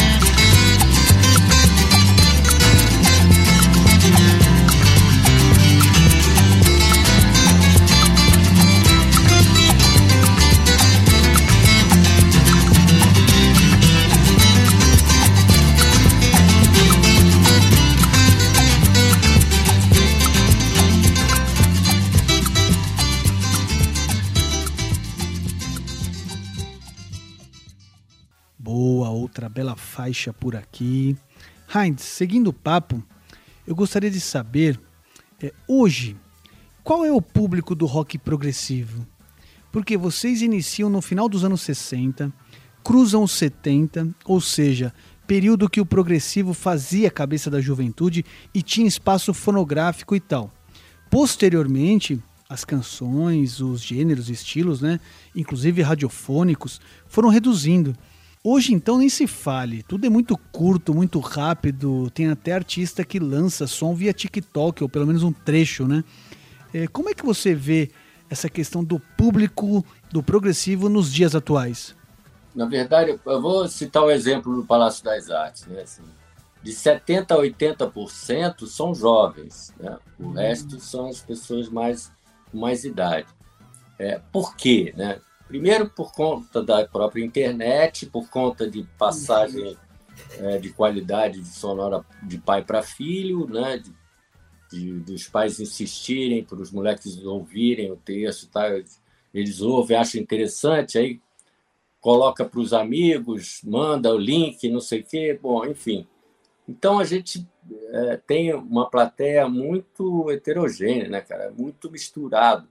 A: Boa, outra bela faixa por aqui. Heinz, seguindo o papo, eu gostaria de saber, é, hoje, qual é o público do rock progressivo? Porque vocês iniciam no final dos anos sessenta, cruzam os setenta, ou seja, período que o progressivo fazia a cabeça da juventude e tinha espaço fonográfico e tal. Posteriormente, as canções, os gêneros, estilos, né, inclusive radiofônicos, foram reduzindo. Hoje, então, nem se fale. Tudo é muito curto, muito rápido. Tem até artista que lança som via TikTok, ou pelo menos um trecho, né? É, como é que você vê essa questão do público do progressivo nos dias atuais?
C: Na verdade, eu vou citar o exemplo do Palácio das Artes, né? Assim, de setenta a oitenta por cento são jovens, né? O hum. resto são as pessoas mais, com mais idade. É, por quê, né? Primeiro, por conta da própria internet, por conta de passagem é, de qualidade de sonora de pai para filho, né? de, de, dos pais insistirem para os moleques ouvirem o texto, tá? Eles ouvem, acham interessante, aí coloca para os amigos, manda o link, não sei o quê, bom, enfim. Então, a gente é, tem uma plateia muito heterogênea, né, cara? Muito misturado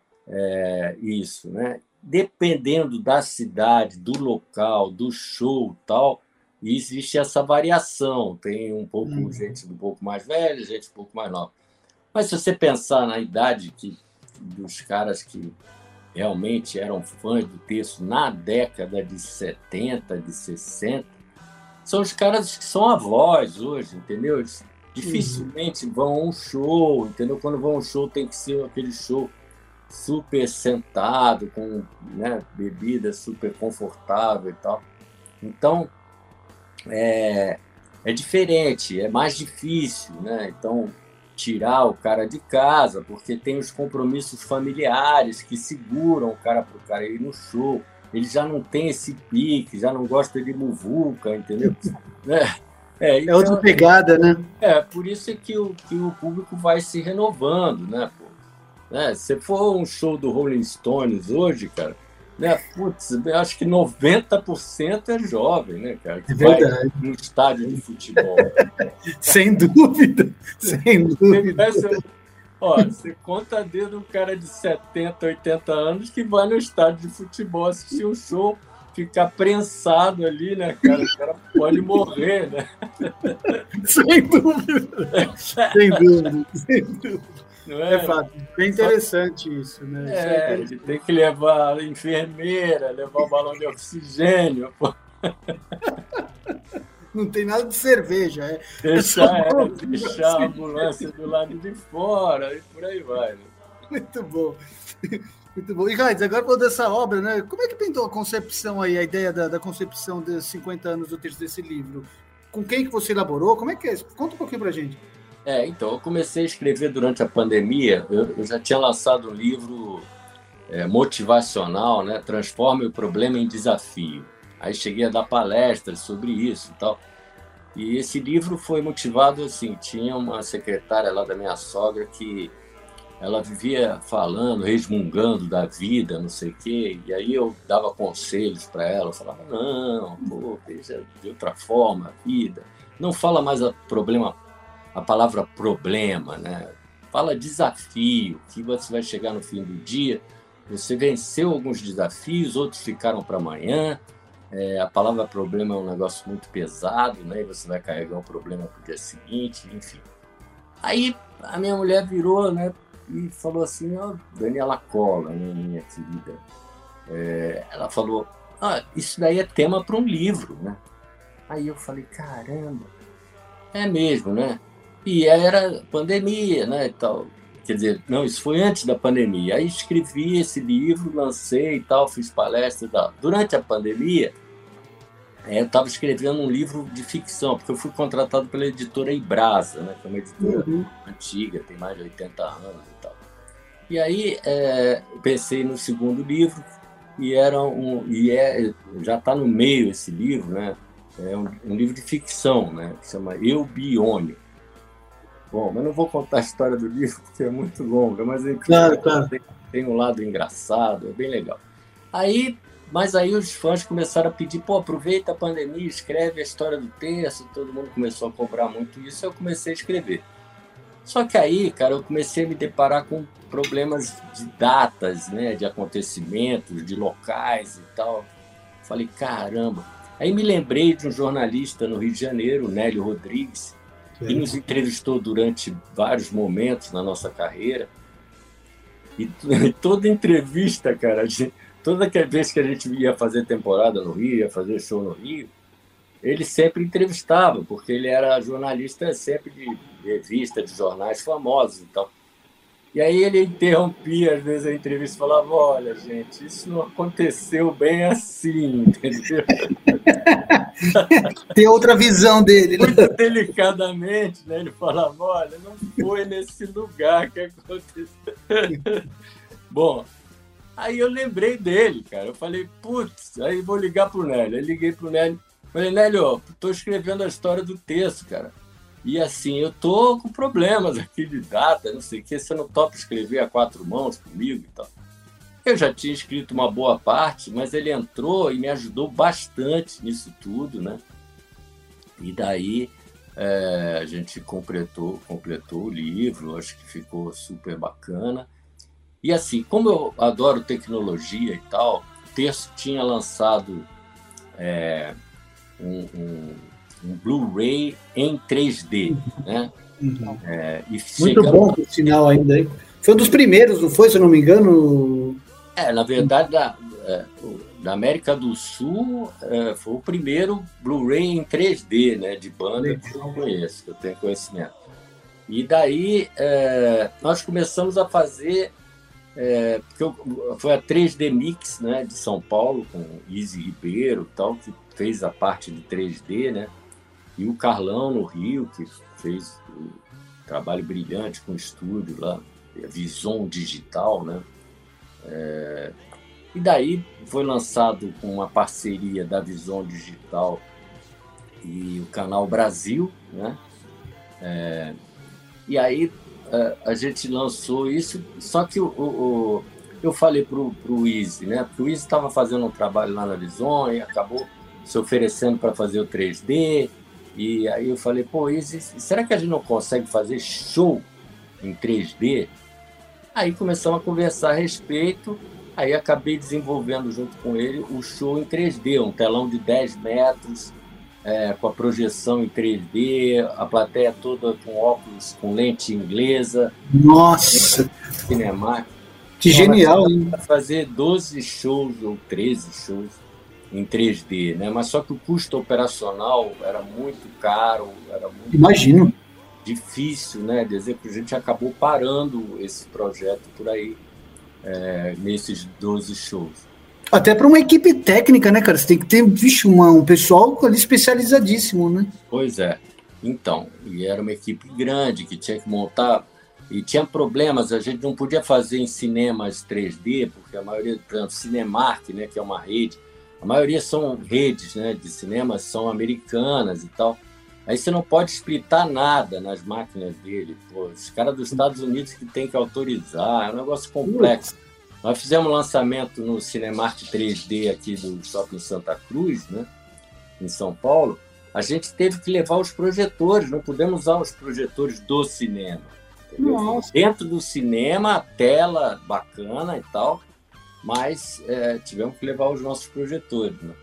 C: é, isso, né? Dependendo da cidade, do local, do show e tal, existe essa variação. Tem um pouco hum. gente um pouco mais velha, gente um pouco mais nova. Mas se você pensar na idade que, dos caras que realmente eram fãs do texto na década de setenta, de sessenta, são os caras que são avós hoje, entendeu? Eles dificilmente vão a um show, entendeu? Quando vão a um show tem que ser aquele show super sentado, com, né, bebida super confortável e tal. Então, é, é diferente, é mais difícil, né? Então, tirar o cara de casa, porque tem os compromissos familiares que seguram o cara para o cara ir no show. Ele já não tem esse pique, já não gosta de muvuca, entendeu? É, é, então,
D: é outra pegada, né?
C: É, por isso é que o, que o público vai se renovando, né, pô? Né? Se for um show do Rolling Stones hoje, cara, né, putz, eu acho que noventa por cento é jovem, né, cara? Que
D: é
C: vai
D: verdade.
C: no estádio de futebol.
D: Sem dúvida, sem dúvida.
C: Ó, você conta a dedo um cara de setenta, oitenta anos que vai no estádio de futebol assistir um show, ficar prensado ali, né, cara? O cara pode morrer, né?
D: Sem dúvida. Sem dúvida, sem dúvida.
C: Não é?
D: É fato. Bem interessante isso, né? Isso
C: É, ele tem que levar a enfermeira, levar o balão de oxigênio, pô.
D: Não tem nada de cerveja, é.
C: Deixar,
D: é
C: é, deixar a ambulância do lado de fora e por aí vai. Né?
D: Muito bom. Muito bom. E, Raiz, agora falando dessa obra, né? Como é que pintou a concepção aí, a ideia da, da concepção dos cinquenta anos do texto desse livro? Com quem que você elaborou? Como é que é? Conta um pouquinho pra gente.
C: É, então, eu comecei a escrever durante a pandemia. Eu, eu já tinha lançado um livro é, motivacional, né? Transforme o problema em desafio. Aí cheguei a dar palestras sobre isso e tal. E esse livro foi motivado assim, tinha uma secretária lá da minha sogra que ela vivia falando, resmungando da vida, não sei o quê, e aí eu dava conselhos para ela, eu falava, não, pô, veja de outra forma a vida. Não fala mais a, problema, a palavra problema, né? Fala desafio, que você vai chegar no fim do dia, você venceu alguns desafios, outros ficaram para amanhã. É, a palavra problema é um negócio muito pesado, né? E você vai carregar o problema para o dia seguinte, enfim. Aí a minha mulher virou, né? E falou assim, ó, Daniela Cola, né, minha querida. É, ela falou, ah, isso daí é tema para um livro, né? Aí eu falei, caramba, é mesmo, né? E era pandemia, né? E tal. Quer dizer, não, isso foi antes da pandemia. Aí escrevi esse livro, lancei e tal, fiz palestra e tal. Durante a pandemia, é, eu estava escrevendo um livro de ficção, porque eu fui contratado pela editora Ibrasa, né, que é uma editora uhum. antiga, tem mais de oitenta anos e tal. E aí é, pensei no segundo livro, e, era um, e é, já está no meio esse livro, né? É um, um livro de ficção, né, que se chama Eu Biônio. Bom, mas não vou contar a história do livro, porque é muito longa, mas enfim,
D: claro, claro.
C: Tem, tem um lado engraçado, é bem legal. Aí, mas aí os fãs começaram a pedir, pô, aproveita a pandemia, escreve a história do texto, todo mundo começou a cobrar muito isso, eu comecei a escrever. Só que aí, cara, eu comecei a me deparar com problemas de datas, né, de acontecimentos, de locais e tal. Falei, caramba. Aí me lembrei de um jornalista no Rio de Janeiro, Nélio Rodrigues, que nos entrevistou durante vários momentos na nossa carreira. E toda entrevista, cara, toda vez que a gente ia fazer temporada no Rio, ia fazer show no Rio, ele sempre entrevistava, porque ele era jornalista sempre de revista, de jornais famosos e tal. E aí ele interrompia, às vezes, a entrevista e falava, olha, gente, isso não aconteceu bem assim, entendeu?
D: Tem outra visão dele, né?
C: Muito delicadamente, né? Ele falava, olha, não foi nesse lugar que aconteceu. Bom, aí eu lembrei dele, cara. Eu falei, putz, aí vou ligar pro Nélio. Aí liguei pro Nélio. Falei, Nélio, tô escrevendo a história do texto, cara. E assim, eu tô com problemas aqui de data, não sei o que, você não topa escrever a quatro mãos comigo e tal. Eu já tinha escrito uma boa parte, mas ele entrou e me ajudou bastante nisso tudo, né? E daí é, a gente completou, completou o livro, acho que ficou super bacana. E assim, como eu adoro tecnologia e tal, o texto tinha lançado é, um... um um Blu-ray em três D, né?
D: Uhum.
C: É, e
D: muito bom o sinal ainda, hein? Foi um dos primeiros, não foi, se eu não me engano?
C: É, na verdade, da, da América do Sul, é, foi o primeiro Blu-ray em três D, né? De banda Legal. Que eu conheço, que eu tenho conhecimento. E daí, é, nós começamos a fazer é, porque eu, foi a três D Mix, né, de São Paulo, com Izzy Ribeiro e tal, que fez a parte de três D, né? E o Carlão, no Rio, que fez um trabalho brilhante com o estúdio lá, a Vison Digital, né? É, e daí foi lançado com uma parceria da Vison Digital e o Canal Brasil, né? É, e aí a, a gente lançou isso, só que o, o, eu falei pro, pro Izzy, né? Porque o Izzy estava fazendo um trabalho lá na Vison e acabou se oferecendo para fazer o três D. E aí eu falei, pô, Izzy, será que a gente não consegue fazer show em três D? Aí começamos a conversar a respeito, aí acabei desenvolvendo junto com ele o show em três D, um telão de dez metros, é, com a projeção em três D, a plateia toda com óculos, com lente inglesa.
D: Nossa!
C: Cinemark.
D: Que
C: então,
D: genial, hein?
C: Fazer doze shows ou treze shows em três D, né? Mas só que o custo operacional era muito caro, era muito
D: Imagino.
C: difícil, né? Dizer que a gente acabou parando esse projeto por aí, é, nesses doze shows.
D: Até para uma equipe técnica, né, cara? Você tem que ter, vixe, uma, um pessoal ali especializadíssimo, né?
C: Pois é. Então, e era uma equipe grande que tinha que montar, e tinha problemas, a gente não podia fazer em cinemas três D, porque a maioria, por exemplo, Cinemark, né, que é uma rede, a maioria são redes, né, de cinemas, são americanas e tal. Aí você não pode splitar nada nas máquinas dele. Pô, os caras dos Estados Unidos que tem que autorizar, é um negócio complexo. Nós fizemos um lançamento no Cinemark três D aqui do Shopping Santa Cruz, né, em São Paulo. A gente teve que levar os projetores, não pudemos usar os projetores do cinema. Dentro do cinema, a tela bacana e tal, mas é, tivemos que levar os nossos projetores, né?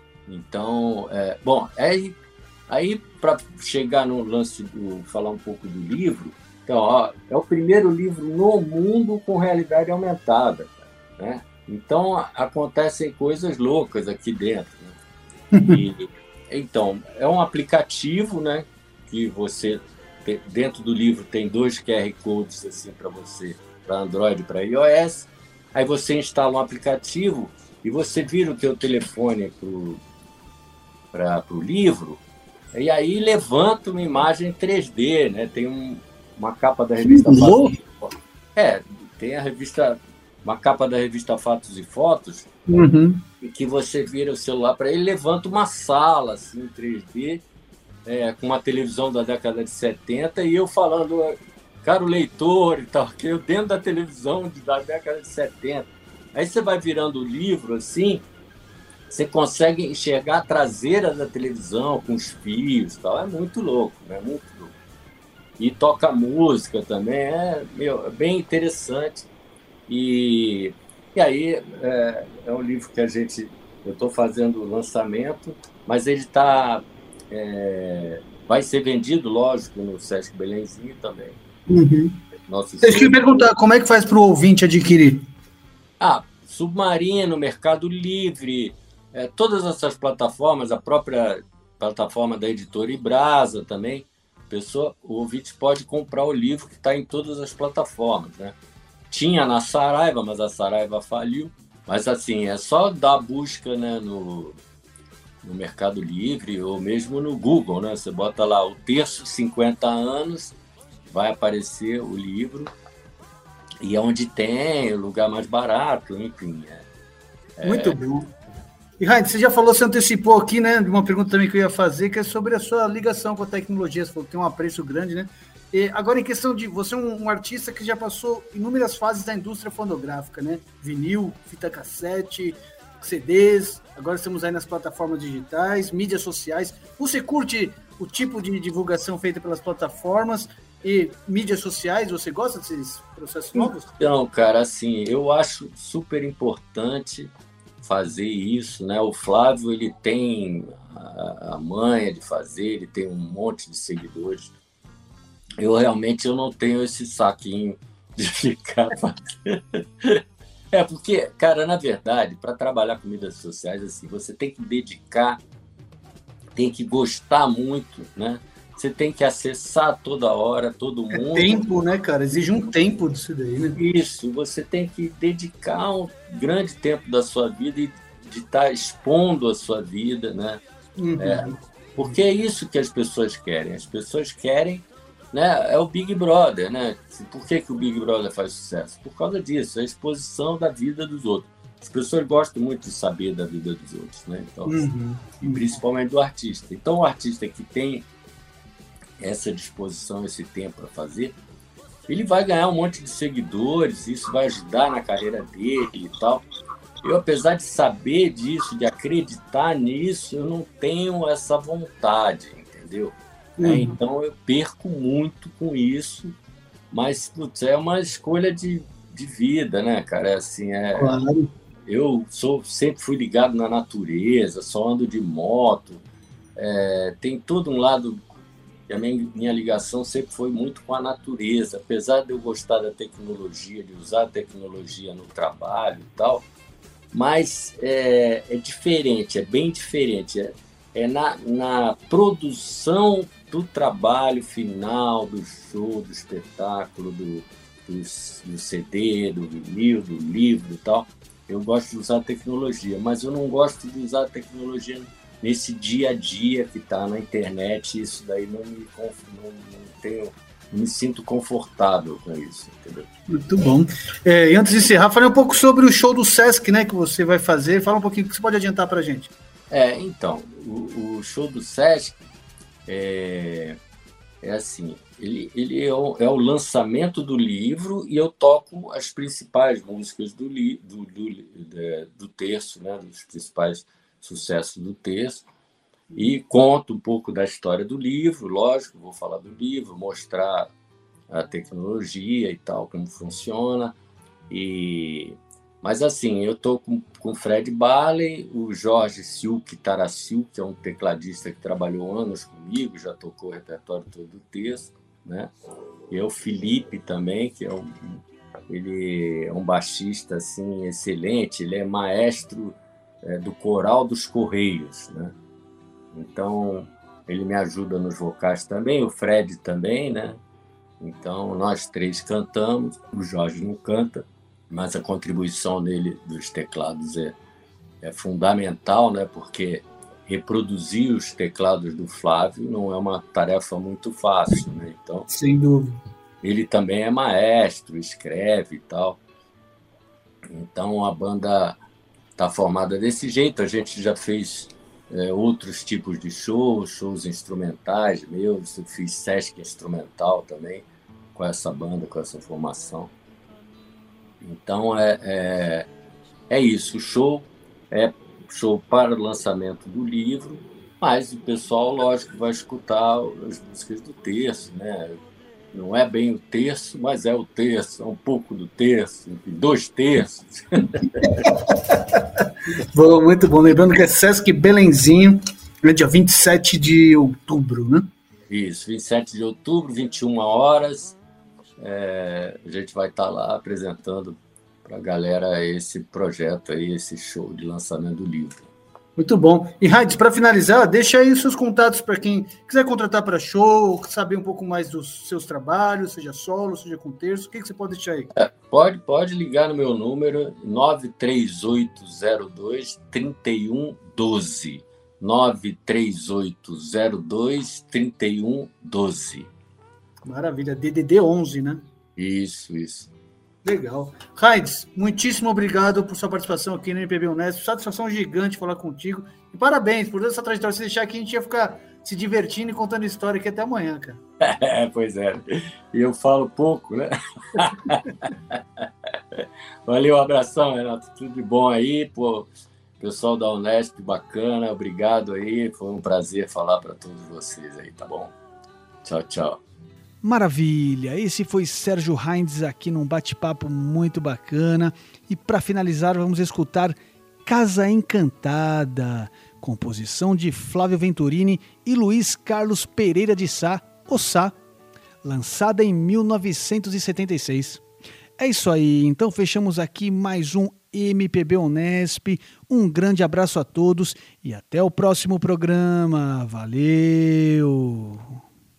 C: Então, é, bom, aí, aí para chegar no lance, do, falar um pouco do livro, então, ó, é o primeiro livro no mundo com realidade aumentada, né? Então, acontecem coisas loucas aqui dentro, né? E, então, é um aplicativo, né, que você, dentro do livro tem dois Q R Codes assim, para você, para Android e para iOS. Aí você instala um aplicativo e você vira o teu telefone para o livro, e aí levanta uma imagem três D, né? Tem um, uma capa da revista Fatos e Fotos. É, tem a revista, uma capa da revista Fatos e Fotos,
D: uhum.
C: em que você vira o celular para ele, levanta uma sala assim, três D, é, com uma televisão da década de setenta, e eu falando... caro leitor e tal, que eu dentro da televisão da década de setenta. Aí você vai virando o livro assim, você consegue enxergar a traseira da televisão com os fios e tal. É muito louco, né? Muito louco. E toca música também, é, meu, é bem interessante. E, e aí é, é um livro que a gente... Eu estou fazendo o lançamento, mas ele está... É, vai ser vendido, lógico, no Sesc Belenzinho também.
D: Uhum.
C: Nossa,
D: Deixa eu perguntar, como é que faz para o ouvinte adquirir?
C: Ah, Submarino, Mercado Livre, é, todas essas plataformas, a própria plataforma da editora Ibrasa também, a pessoa, o ouvinte pode comprar o livro que está em todas as plataformas, né? Tinha na Saraiva, mas a Saraiva faliu. Mas assim, é só dar busca, né, no, no Mercado Livre ou mesmo no Google, né? Você bota lá o Terço cinquenta anos, vai aparecer o livro, e é onde tem o lugar mais barato, enfim. É,
D: Muito
C: é...
D: bom. E, Heinz, você já falou, você antecipou aqui, né, de uma pergunta também que eu ia fazer, que é sobre a sua ligação com a tecnologia. Você falou que tem um apreço grande, né? E agora, em questão de... Você é um, um artista que já passou inúmeras fases da indústria fonográfica, né? Vinil, fita cassete, C Ds, agora estamos aí nas plataformas digitais, mídias sociais. Você curte o tipo de divulgação feita pelas plataformas e mídias sociais? Você gosta desses processos novos?
C: Então, cara, assim, eu acho super importante fazer isso, né? O Flávio, ele tem a, a manha de fazer, ele tem um monte de seguidores. Eu realmente eu não tenho esse saquinho de ficar fazendo. É, porque, cara, na verdade, para trabalhar com mídias sociais, assim, você tem que dedicar, tem que gostar muito, né? você tem que acessar toda hora, todo
D: É
C: mundo.
D: tempo, né, cara? Exige um tempo disso daí, né?
C: Isso, você tem que dedicar um grande tempo da sua vida e de estar expondo a sua vida, né?
D: Uhum.
C: É, porque é isso que as pessoas querem. As pessoas querem, né? É o Big Brother, né? Por que, que o Big Brother faz sucesso? Por causa disso, a exposição da vida dos outros. As pessoas gostam muito de saber da vida dos outros, né? Então,
D: Uhum.
C: e principalmente do artista. Então, o artista que tem essa disposição, esse tempo para fazer, ele vai ganhar um monte de seguidores, isso vai ajudar na carreira dele e tal. Eu, apesar de saber disso, de acreditar nisso, eu não tenho essa vontade, entendeu?
D: Uhum.
C: É, então, eu perco muito com isso, mas, putz, é uma escolha de, de vida, né, cara? É assim, é...
D: Claro.
C: Eu sou, sempre fui ligado na natureza, só ando de moto, é, tem todo um lado... A minha, minha ligação sempre foi muito com a natureza, apesar de eu gostar da tecnologia, de usar a tecnologia no trabalho e tal, mas é, é diferente, é bem diferente. É, é na, na produção do trabalho final, do show, do espetáculo, do, do, do C D, do vinil, do livro e tal. Eu gosto de usar a tecnologia, mas eu não gosto de usar a tecnologia nesse dia a dia que está na internet. Isso daí não me, não, não tenho, não me sinto confortável com isso, entendeu?
D: Muito bom. É, e antes de encerrar, fale um pouco sobre o show do Sesc, né, que você vai fazer. Fala um pouquinho, o que você pode adiantar para a gente?
C: É, então, o, o show do Sesc é, é assim, ele, ele é, o, é o lançamento do livro e eu toco as principais músicas do, li, do, do, do, do terço, né, dos principais sucessos do terço, e conto um pouco da história do livro, lógico, vou falar do livro, mostrar a tecnologia e tal, como funciona. E... Mas assim, eu estou com o Fred Barley, o Jorge Silk Taracil, que é um tecladista que trabalhou anos comigo, já tocou o repertório todo do texto, né? E é o Felipe também, que é um, ele é um baixista assim, excelente, ele é maestro é, do Coral dos Correios, né? Então, ele me ajuda nos vocais também, o Fred também, né? Então, nós três cantamos, o Jorge não canta, mas a contribuição dele dos teclados é, é fundamental, né? Porque reproduzir os teclados do Flávio não é uma tarefa muito fácil, né? Então,
D: sem dúvida.
C: Ele também é maestro, escreve e tal. Então, a banda está formada desse jeito. A gente já fez é, outros tipos de shows, shows instrumentais meus. Eu fiz Sesc instrumental também, com essa banda, com essa formação. Então, é, é, é isso. O show é show para o lançamento do livro, mas o pessoal, lógico, vai escutar as músicas do terço, né? Não é bem o terço, mas é o terço, é um pouco do terço, dois terços.
D: Bom, muito bom. Lembrando que é Sesc Belenzinho, é dia vinte e sete de outubro, né?
C: Isso, vinte e sete de outubro, vinte e uma horas. É, a gente vai estar lá apresentando para a galera esse projeto aí, esse show de lançamento do livro.
D: Muito bom. E, Heinz, para finalizar, deixa aí os seus contatos para quem quiser contratar para show, saber um pouco mais dos seus trabalhos, seja solo, seja com terço. O que, que você pode deixar aí?
C: É, pode, pode ligar no meu número nove três oito zero dois, três um um dois. nove três oito zero dois, três um um dois.
D: Maravilha, D D D onze, né?
C: Isso, isso.
D: Legal. Heinz, muitíssimo obrigado por sua participação aqui no M P B Unesp. Satisfação gigante falar contigo. E parabéns por toda essa trajetória. Se deixar aqui, a gente ia ficar se divertindo e contando história aqui até amanhã, cara.
C: É, pois é. E eu falo pouco, né? Valeu, um abração, Renato. Tudo de bom aí, pô. Pessoal da Unesp, bacana. Obrigado aí. Foi um prazer falar para todos vocês aí, tá bom? Tchau, tchau.
A: Maravilha, esse foi Sérgio Heinz aqui num bate-papo muito bacana. E para finalizar, vamos escutar Casa Encantada, composição de Flávio Venturini e Luiz Carlos Pereira de Sá, o Sá, lançada em mil novecentos e setenta e seis. É isso aí, então fechamos aqui mais um M P B Unesp. Um grande abraço a todos e até o próximo programa. Valeu!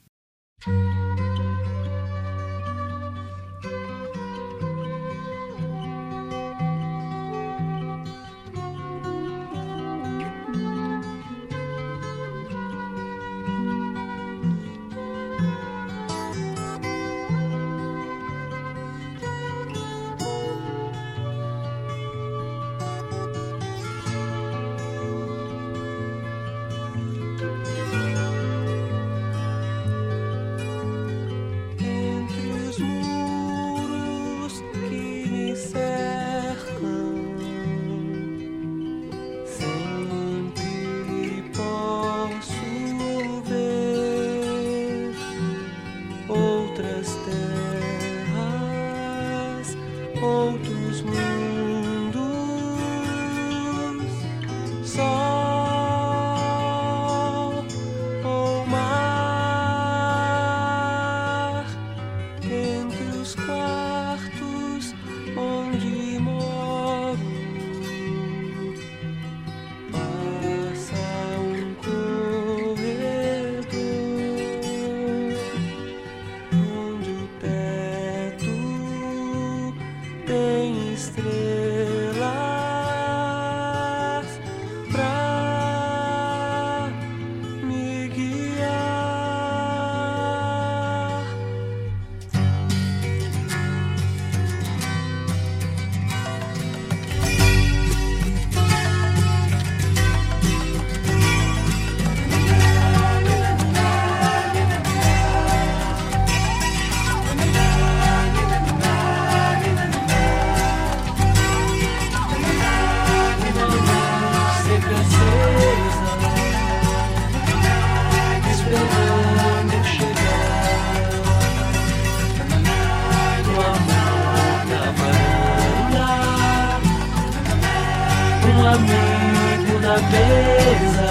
B: amigo na mesa,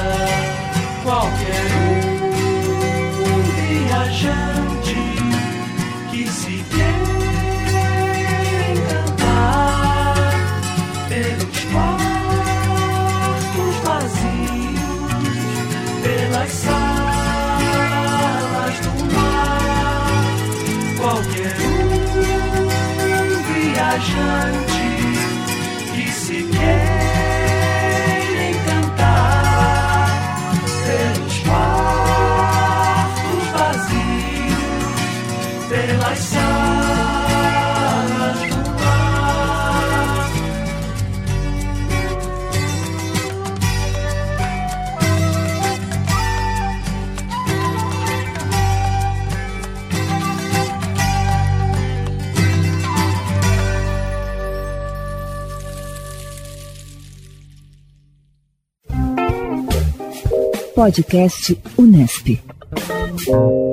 B: qualquer um viajante que se quer encantar pelos quartos vazios, pelas salas do mar, qualquer um viajante que se quer pelas salas do mar.
F: Podcast Unesp.